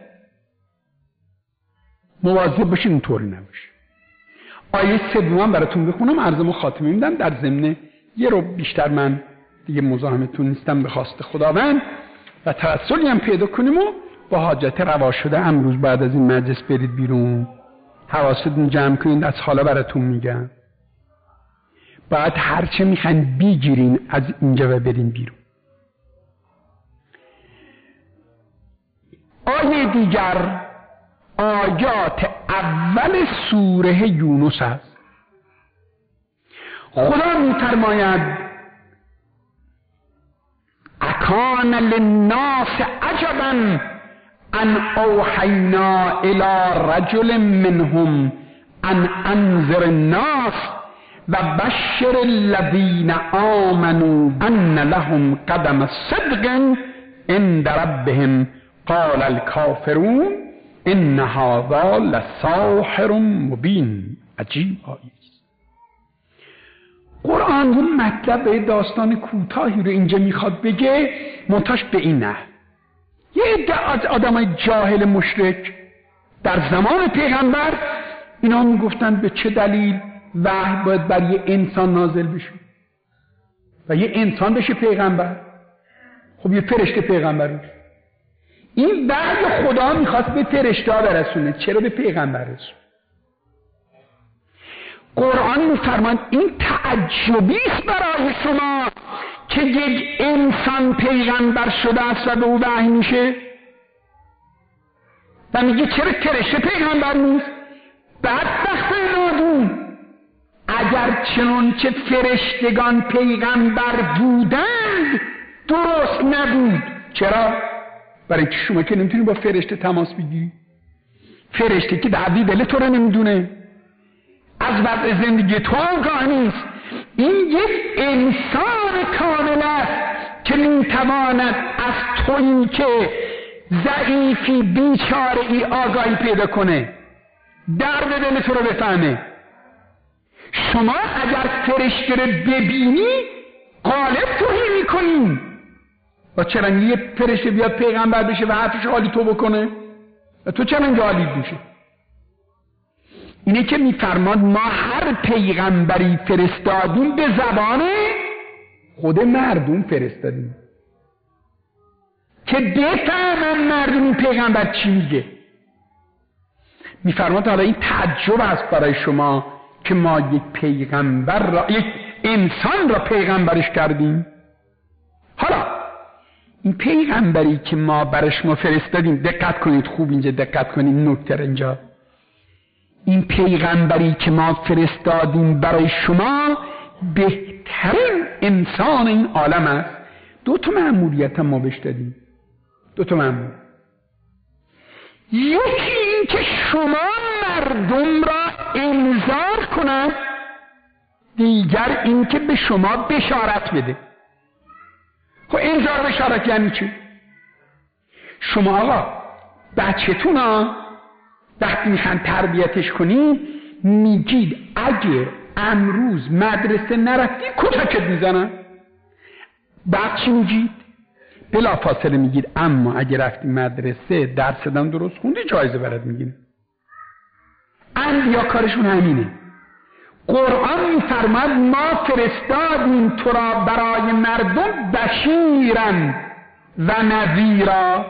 Speaker 1: مواظب باشین اینطوری نباشه. آیه سوم براتون بخونم، عرضمو خاتمه میدم. در ضمن یه رو بیشتر من دیگه مزاحمتون نیستم به خواست خداوند و توسلی هم پیدا کنیم و با حاجت روا شده امروز بعد از این مجلس برید بیرون، حواستون جمع کنید. از حالا براتون میگم باید هرچه میخواین بیگیرین از اینجا و برین بیرون. آیه دیگر آیات اول سوره یونس است. خدا می‌فرماید اکان للناس عجبا ان اوحینا الی رجل منهم ان انذر الناس و بشر الذین آمنوا ان لهم قدم صدق عند ربهم قال الکافرون ان هذا لساحر مبین. عجیب آیه. قرآن اون مطلب داستان کوتاهی رو اینجا میخواد بگه، منتاش به این نه. یه عده از آدمای جاهل مشرک در زمان پیغمبر اینا میگفتن به چه دلیل وحی باید بر یه انسان نازل بشه و یه انسان بشه پیغمبر؟ خب یه فرشته پیغمبر بشه. این وحی خدا میخواست به فرشته ها برسونه، چرا به پیغمبر رسونه؟ قرآن می‌فرماید این تعجبی است برای شما که یک انسان پیغمبر شده است و به او وحی میشه و میگه چرا فرشته پیغمبر نیست؟ بدبخت نادون، اگر چنانچه فرشتگان پیغمبر بودند درست نبود. چرا؟ برای اینکه شما که نمیتونی با فرشته تماس بگیری. فرشته که دردی دل تو رو نمیدونه، از وضع زندگی تو آگاه نیست. این یک انسان کامل است که میتواند از تویی که ضعیفی بیچاره ای آگاهی پیدا کنه، درد دل تو رو بفهمه. شما اگر فرشته رو ببینی غالب توهی میکنی. و چرا یه فرشته بیاد پیغمبر بشه و حرفش حالی تو بکنه و تو چرا اینجا حالی میشه؟ اینه که میفرماد ما هر پیغمبری فرستادیم به زبان خود مردم فرستادیم که بفهمن مردم این پیغمبر چی میگه. میفرماد حالا این تعجب است برای شما که ما یک پیغمبر را، یک انسان را پیغمبرش کردیم. حالا این پیغمبری که ما برش ما فرستادیم، دقت کنید خوب اینجا دقت کنید نکته اینجا، این پیغمبری که ما فرستادیم برای شما بهترین انسان این عالم است. دو تا مأموریت ما بهش دادیم، دو تا مأموریت. یکی این که شما مردم را انذار کنند، دیگر این که به شما بشارت بده. خب انذار بشارت یعنی چی؟ شما آقا بچه‌تون ها وقتی میخوان تربیتش کنید میگید اگه امروز مدرسه نرفتی کتکت میزنن. بعد چی میگید؟ بلا فاصله میگید اما اگه رفتی مدرسه درس دادن درست خوندی جایزه برات میگیره. انبیا کارشون همینه. قرآن میفرماد ما فرستادیم تو را برای مردم بشیرا و نذیرا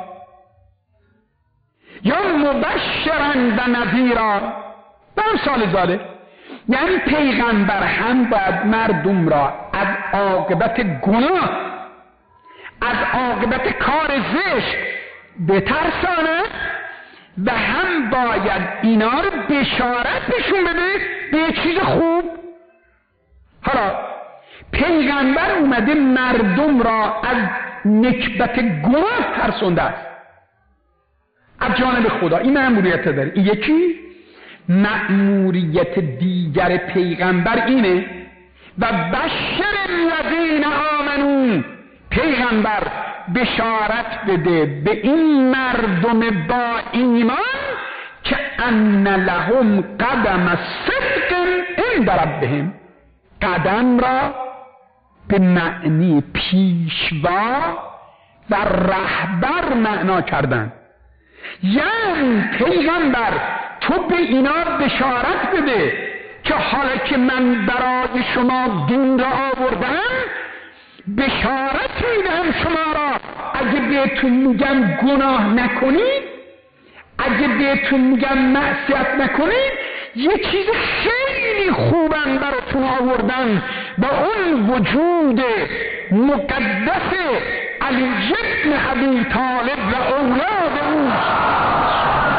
Speaker 1: یا مبشرا و نذیرا. به مثال ذالک یعنی پیغمبر هم باید مردم را از عاقبت گناه، از عاقبت کار زشت بترسانه و هم باید اینا رو بشارت نشون بده به چیز خوب. حالا پیغمبر اومده مردم را از نکبت گناه ترسونده است از جانب خدا. این مأموریت داره. این یکی. مأموریت دیگر پیغمبر اینه و بشر الذین آمنون، پیغمبر بشارت بده به این مردم با ایمان که ان لهم قدم صدق عند ربهم. قدم را به معنی پیشوا و رهبر معنا کردن. یعنی پیغمبر تو به اینا بشارت بده که حالا که من برای شما دین را آوردم بشارت میدم شما را اگه بهتون میگم گناه نکنید، اگه بهتون میگم معصیت نکنید، یه چیز خیلی خوبم براتون آوردم با اون وجود مقدس علی ابن ابی طالب و اولاد او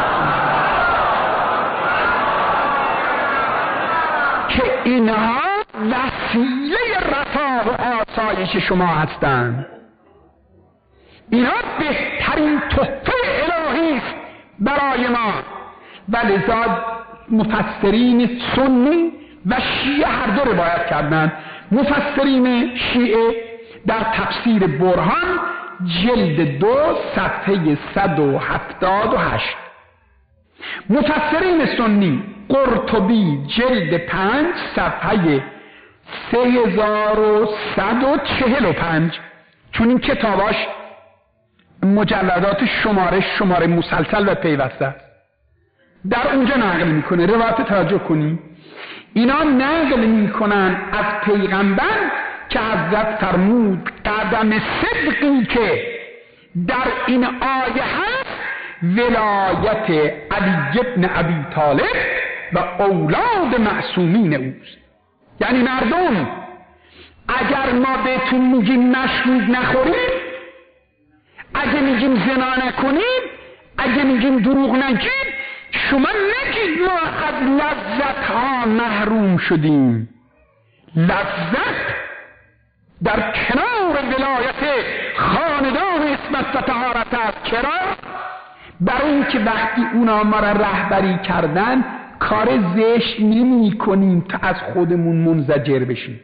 Speaker 1: که اینها وسیله رفاه و آسایش شما هستند. اینا بهترین تحفه الهی است برای ما. و لذا مفسرین سنی و شیعه هر دو روایت کردند. مفسرین شیعه در تفسیر برهان جلد دو صفحه صد و هفتاد و هشت، مفسرین سنی قرطبی جلد پنج صفحه سه هزار و صد و چهل و پنج، چون این کتاباش مجلدات شماره شماره مسلسل و پیوسته است، در اونجا نقل میکنه. روایت توجه کنی، اینا نقل میکنن از پیغمبر که حضرت فرمود قدم صدقی که در این آیه هست ولایت علی ابن ابی طالب و اولاد معصومین اوست. یعنی مردم اگر ما بهتون میگیم مشروب نخورید، اگه میگیم زنا نکنید، اگه میگیم دروغ نگید، شما نگید ما از لذت ها محروم شدیم. لذت در کنار ولایت خاندان عصمت و طهارت است. چرا؟ برای اینکه وقتی اونا ما را رهبری کردن کار زشت نمی کنیم تا از خودمون منزجر بشیم.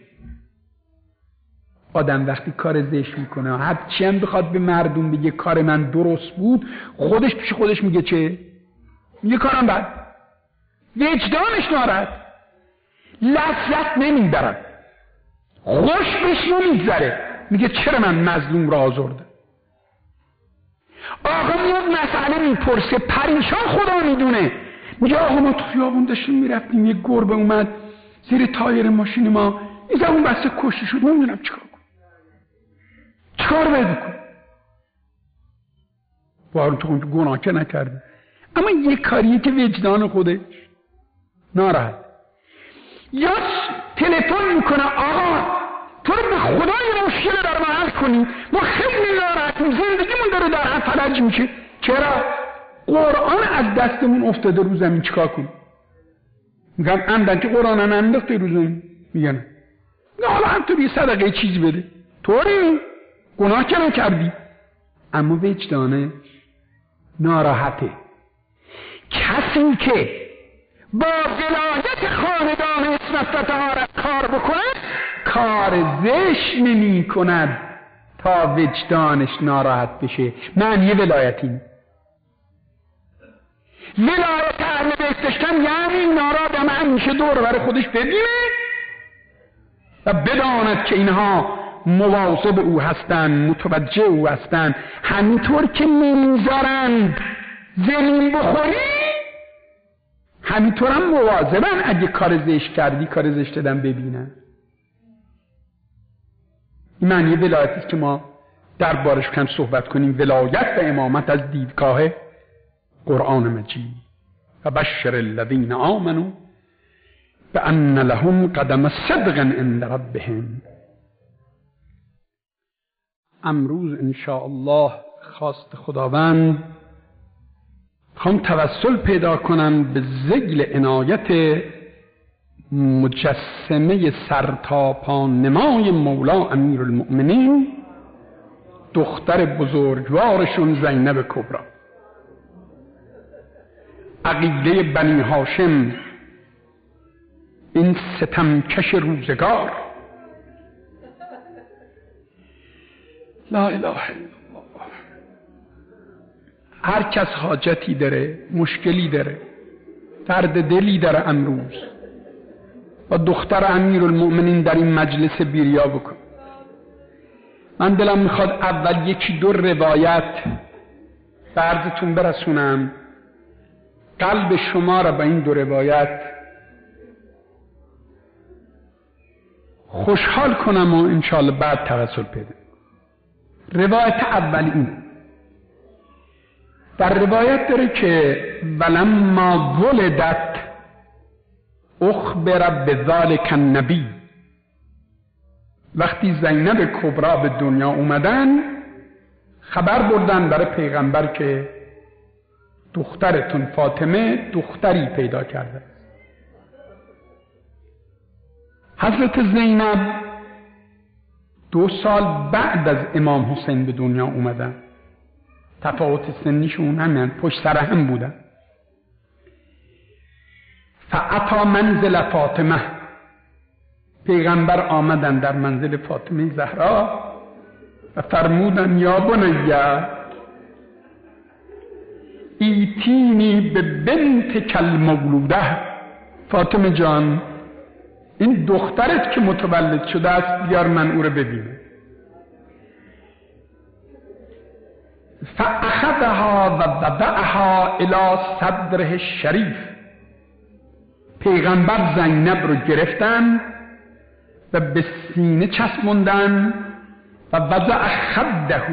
Speaker 1: آدم وقتی کار زشت میکنه هرچی هم بخواد به مردم بگه کار من درست بود، خودش پیش خودش میگه چه؟ میگه کارم بد، وجدانش ناراحت، لذت نمیبرد، خوش بهش نمیگذره، میگه چرا من مظلوم را آزرده. آقا میاد مسئله میپرسه، پریشان خدا میدونه، میگه آقا ما تو خیابون داشتیم میرفتیم یه گربه اومد زیر تایر ماشین ما، این زمان بسته کشتی شد، نمیدونم چیکار کنم، چیکار باید بکنم؟ بارون تو اونجا گناه که نکرده، اما یه کاریه که وجدان خودش ناراحت. یا تلفن میکنه آقا تو رو به خدا یه مشکل در ما حل کنی، ما خیلی ناراحتیم، زندگیمون داره در هم فلج میشه. چرا؟ قرآن از دستمون افتاده رو زمین، چیکار کنیم؟ میگم عمدن که قرآن هم انداخته رو زمین، میگن نه حالا هم تو بی صدقه چیز بده، طوری گناه که نکردی، اما وجدانه ناراحته. کسی که با ولایت خاندان عصمت و طهارت کار بکنه کار زشت نمی کند تا وجدانش ناراحت بشه. معنی ولایتی ولایت اهل بیت داشتن یعنی ناراحت همیشه دور بر خودش ببینه و بداند که اینها مواظب او هستند، متوجه او هستند، همینطور که نمیذارند زمین بخوری همینطور هم مواظبن اگه کار زشت کردی کار زشت دادن ببینن. این معنی ولایتی است که ما در بارش کم صحبت کنیم. ولایت و امامت از دیدگاه قرآن مجید. و بشر الذین آمنوا بأن لهم قدم صدق عند ربهم. امروز انشاءالله خواست خداوند خوام توسل پیدا کنم به ذیل عنایت مجسمه سرتاپا نمای مولا امیرالمؤمنین دختر بزرگوارشون زینب کبری، عقیله بنی هاشم، این ستمکش روزگار. لا اله الا الله. هر کس حاجتی داره، مشکلی داره، درد دلی داره، امروز با دختر امیرالمؤمنین در این مجلس بیریا بکن. من دلم میخواد اول یکی دو روایت به عرضتون برسونم، قلب شما را به این دو روایت خوشحال کنم و انشاءالله بعد توسل پیدا. روایت اول این، در روایت داره که ولما ولدت اخبر بذلک النبی، وقتی زینب کبرا به دنیا اومدن خبر بردن برای پیغمبر که دخترتون فاطمه دختری پیدا کرده. حضرت زینب دو سال بعد از امام حسین به دنیا اومدن. تفاوت سنیشون همین پشت سر هم بودن. فاتا منزل فاطمه، پیغمبر آمدن در منزل فاطمه زهرا و فرمودن یا بنیه ایتینی به بنت کل مولوده، فاطمه جان این دخترت که متولد شده است بیار من او رو ببینم. فاخذها و وضعها الی صدره الشریف، پیغمبر زینب رو گرفتن و به سینه چسبوندن و وضع خده،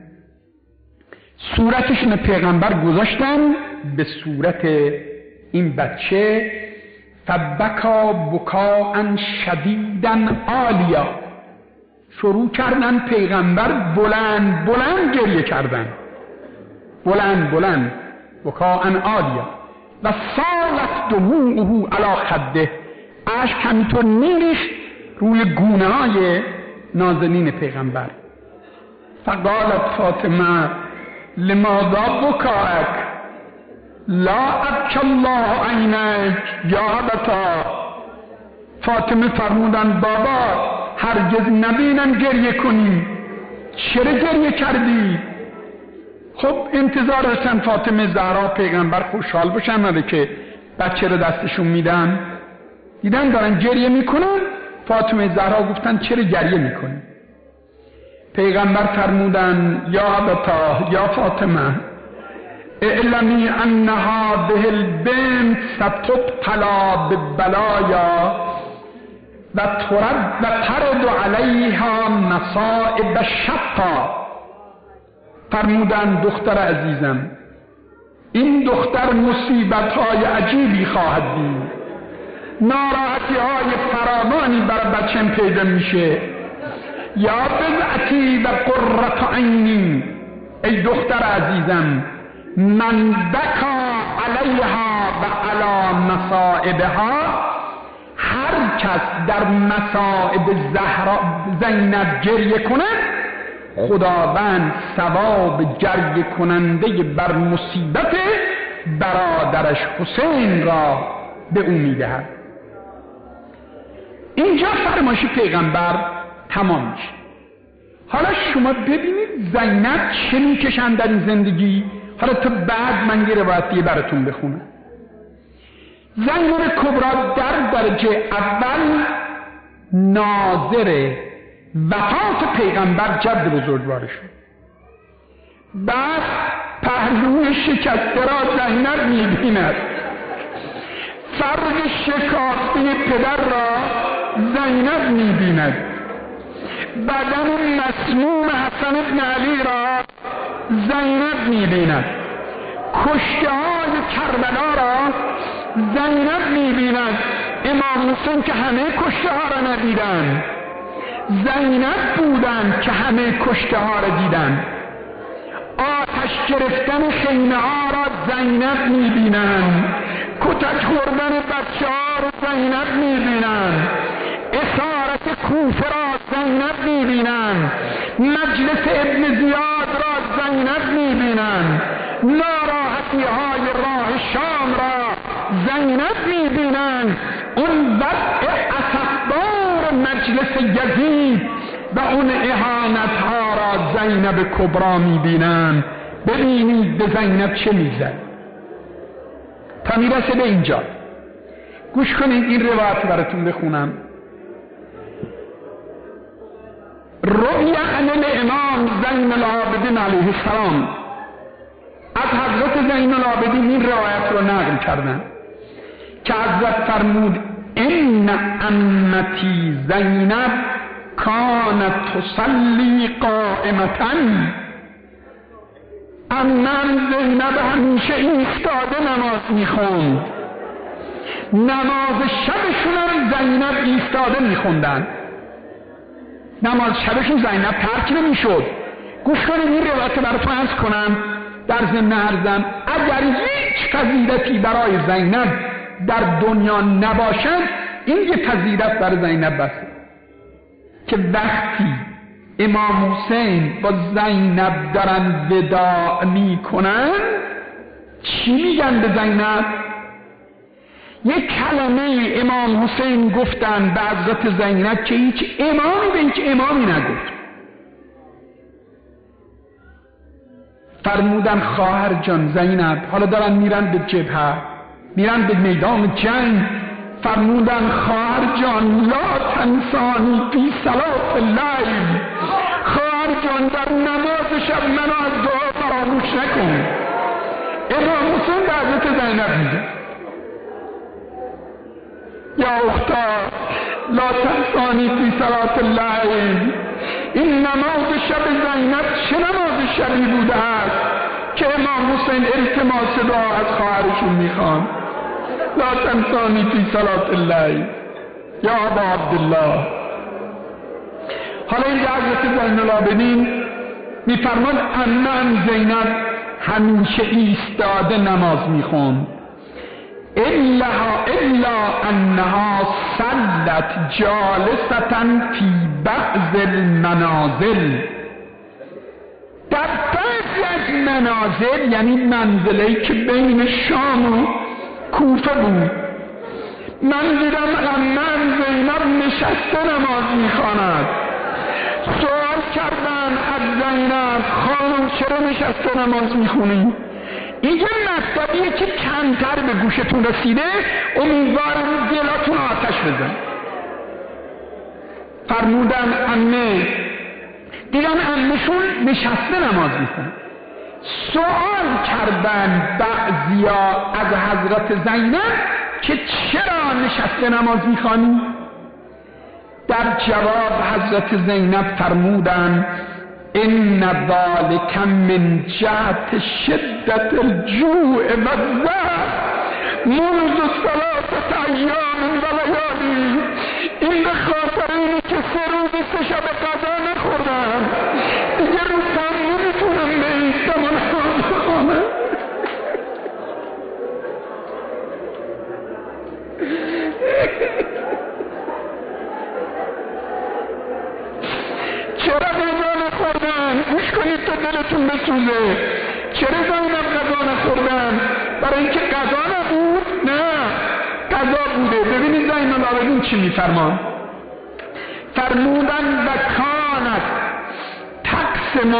Speaker 1: صورتشون پیغمبر گذاشتن به صورت این بچه. فبکا بکاء شدیدا عالیا، شروع کردن پیغمبر بلند بلند گریه کردن، بلند بلند بکاء عالیا. و سالت دموعه علی خده، اشک همینطور میریخت روی گونه های نازنین پیغمبر. فقالت فاطمه لماذا بکاءک لا ابکی الله عینک یا ابتا. فاطمه فرمودن بابا هرگز نبینم گریه کنی، چرا گریه کردی؟ خب انتظار داشتن فاطمه زهرا پیغمبر خوشحال بشن، نده که بچه رو دستشون میدن، دیدن دارن گریه میکنن. فاطمه زهرا گفتن چرا گریه میکنی؟ پیغمبر فرمودن یا ابتا یا فاطمه اعلمی ان هذه البنت ستبتلی بالبلایا و ترد و ترد علیها مصائب شتا. فرمودن دختر عزیزم این دختر مصیبت های عجیبی خواهد دید، ناراحتی های فراوانی برای بچم پیدا میشه. یا بضعتی و قرة عینی، ای دختر عزیزم من بکا علیها و علی مصائبها، هر کس در مصائب زهرا زینب گریه کند خداوند ثواب گریه کننده بر مصیبت برادرش حسین را به او میدهد. اینجا فرمایش پیغمبر تمام میشه. حالا شما ببینید زینب چه میکشن در این زندگی. حالا تا بعد من یه روایتی براتون بخونم. زینب کبرا در درجه اول ناظر وفات پیغمبر جد بزرگوارشون، بعد پهلوی شکسته را زینب میبیند، فرق شکافته پدر را زینب میبیند، بدن مسموم حسن ابن علی را زینب میبیند، کشته های کربلا را زینب میبیند. امام حسین که همه کشته ها را ندیدن، زینب بودن که همه کشته ها را دیدن. آتش گرفتن خیمه ها را زینب میبینن، کتک خوردن بچه ها را زینب میبینن، اسارت کوفه را زینب میبینن، مجلس ابن زیاد را زینب میبینن، ناراحتی های راه شام را زینب میبینن، اون وضع اسفبار مجلس یزید و اون اهانت ها را زینب کبرا میبینن. ببینید به زینب چه میزن تا میرسه به اینجا. گوش کنید این روایت براتون بخونم. روی عن الامام زین العابدین علیه السلام، از حضرت زین العابدین این روایت رو نقل کردن که حضرت فرمود ان عمتی زینب کانت تصلی قائمتا، عمم زینب همیشه ایستاده نماز میخوند، نماز شبشون هم زینب ایستاده میخوندن، نماز شبشون زینب ترک نمیشد. گوش کنید این روایت براتون عرض کنم در ضمن عرضم اگر هیچ فضیلتی برای زینب در دنیا نباشد این یه پذیرت برای زینب بسته که وقتی امام حسین با زینب دارن وداع میکنن چی میگن به زینب؟ یک کلمه امام حسین گفتن به حضرت زینب که هیچ امامی به هیچ امامی نگفت. فرمودن خواهر جان زینب، حالا دارن میرن به جبهه، میرن به میدان جنگ، فرمودن خواهر جان لا تنسانی فی صلاة اللیل، خواهر جان در نماز شب منو از دعا فراموش نکن. امام حسین به حضرت زینب میگه یا اختا لا تنسانی فی صلاة اللیل، این نماز شب زینب چه نماز شبی بوده است که امام حسین التماس دعا از خواهرشون میخوان. لا تنسانی فی صلاة اللیل یا ابا عبدالله. حالا این حضرت زین العابدین میفرمان عمم زینب همیشه ایستاده نماز میخوند، الا الا انها صلت جالسة فی بعض المنازل، در بعضی از منازل یعنی منزله‌ای که بین شام و کوفه بود، من دیدم عمم زینب نشسته نماز میخواند. سوال کردن از زینب خانم چرا نشسته نماز میخونی؟ این یه مطلبیه که کمتر به گوشتون رسیده، امیدوارم دلاتون آتش بزن. فرمودن عمه، دیدن عمهشون نشسته نماز میخونه. سوال کردن بعضیا از حضرت زینب که چرا نشسته نماز میخوانی؟ در جواب حضرت زینب فرمودن ان ذلك من جهت شدت الجوع و الضعف منذ ثلاثه ایام و لیالی، این به خاطر اینی که سه روز سه شب غذا نخوردم، دیگه رو پام نمیتونم بایستم و نماز بخوانم. چرا غذا نخوردن؟ گوش کنید تا دلتون بسوزه. چرا زینب غذا نخوردن؟ برای اینکه غذا نبود؟ نه، غذا بوده. ببینید زین العابدین چی میفرمان؟ فرمودن و کانت تقسم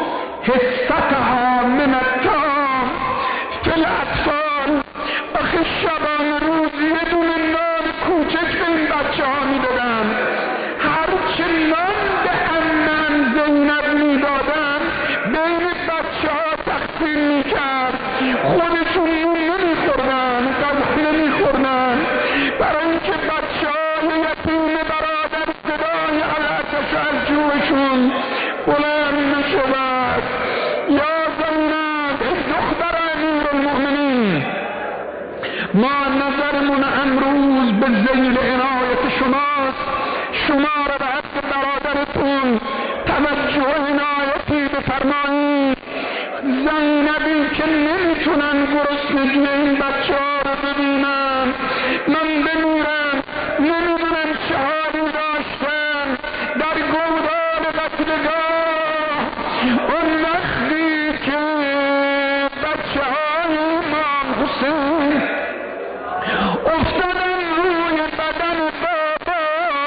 Speaker 1: حصتها من الطعام فی الاطفال. آخه شبان روز یه دونه نان کوچک به این بچه ها میدادن، هرچه نان به عمم زینب میدادن بین بچه ها تقسیم میکرد، خودشون نون نمیخوردن، غذا نمیخوردن، برای اینکه بچه های یتیم برادر صدای العطش از جوعشون بلند نشود. یا زینب ای دختر امیرالمؤمنین، ما نظرمون امروز به ذیل عنایت شماست، شما را به حق برادرتون توجه عنایتی بفرمایید. زینبی که نمیتونن گرسنگی این بچه ها رو ببینن، من بمیرم، نمیدونم چه حالی داشتن در گودال قتلگاه. اون وقتی که بچه های امام حسین افتادن روی بدن بابا،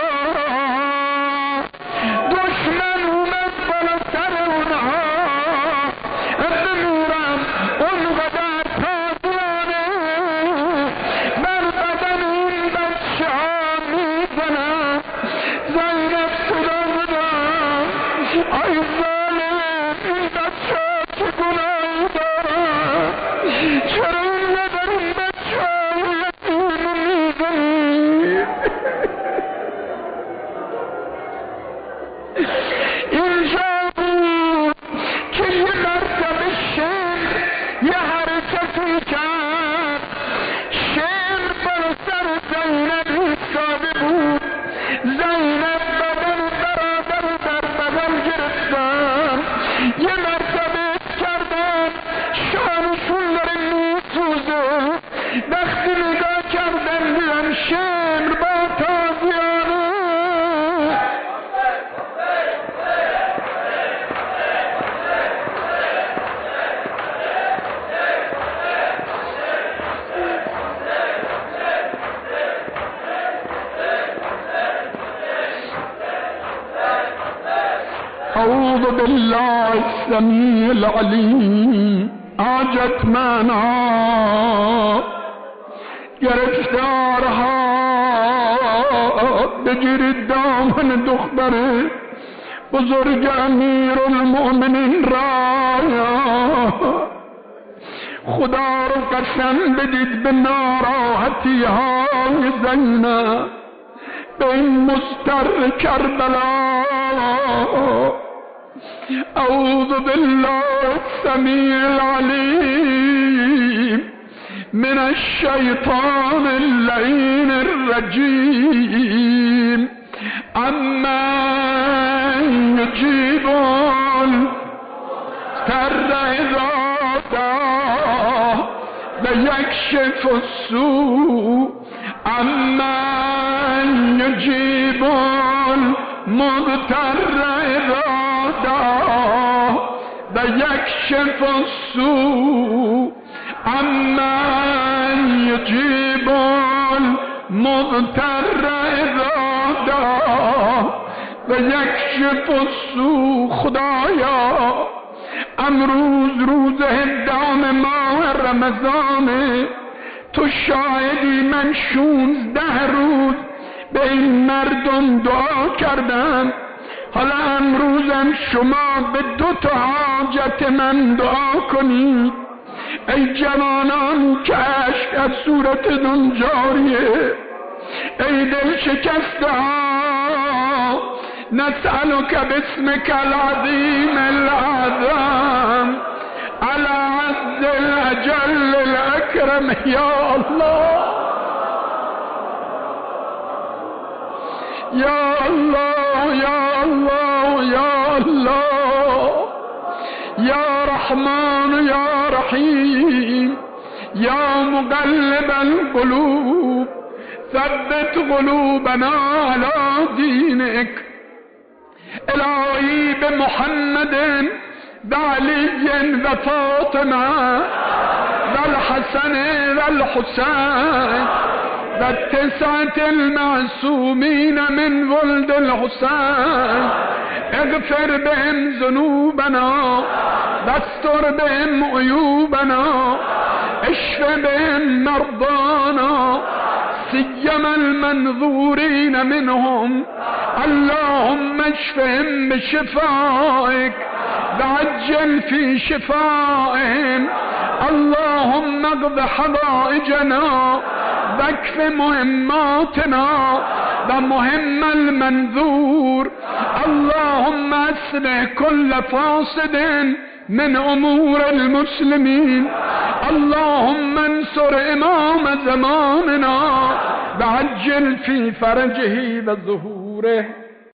Speaker 1: دشمن اومد بالا سر اونها، بمیرم اونقدر تازیانه بر بدن این بچه ها میزنم. زینب صدا بدم ای ظالم، این بچه ها چه گناهی دارن؟ چرا اینقدر این بچه ها یتیم میزنید؟ اینجا بود که یه مرتبه شمر یه حرکتی کرد، شمر بالا سر زینب ایستاده بود، زینب بدن برادر در بدن گرفتن، اعوذ بالله السمیع العلیم. حاجت منا گرفتارها بگیرید دامن دختر بزرگ امیر المؤمنین را، خدا رو قسم بدید به ناراحتی های زینب، به این مضطر کربلا. اعوذ بالله السمیع العلیم من الشیطان اللعین الرجیم. اما یجیب الضر اذا دعاه و یکشف السوء. اما یجیب المضطر اذا دعاه و یکشف السوء. اما یجیب المضطر اذا دعاه و یکشف السوء. خدایا امروز روز هفدهم ماه رمضانه، تو شاهدی من شونزده روز به این مردم دعا کردم، حالا امروزم شما به دو تا حاجت من دعا کنید. ای جوانان که اشک از صورتتون جاریه، ای دل شکسته ها، نسألک باسمک العظیم الاعظم على عز الاجل الاکرم. یا الله یا الله یا الله یا الله یا رحمان یا رحیم یا مقلب القلوب ثبت قلوبنا على دینک. الهی به محمد و علی و فاطمه و الحسن و الحسین و التسعة المعصومین من ولد الحسین اغفر بهم ذنوبنا واستر بهم عیوبنا اشف بهم مرضانا سیما المنظورین منهم. اللهم اشفهم بشفائك وعجل في شفائهم. اللهم اقض حوائجنا واكف مهماتنا ومهم المنظور. اللهم اصلح كل فاسد من امور المسلمين. اللهم انصر امام زماننا وعجل في فرجه وظهوره.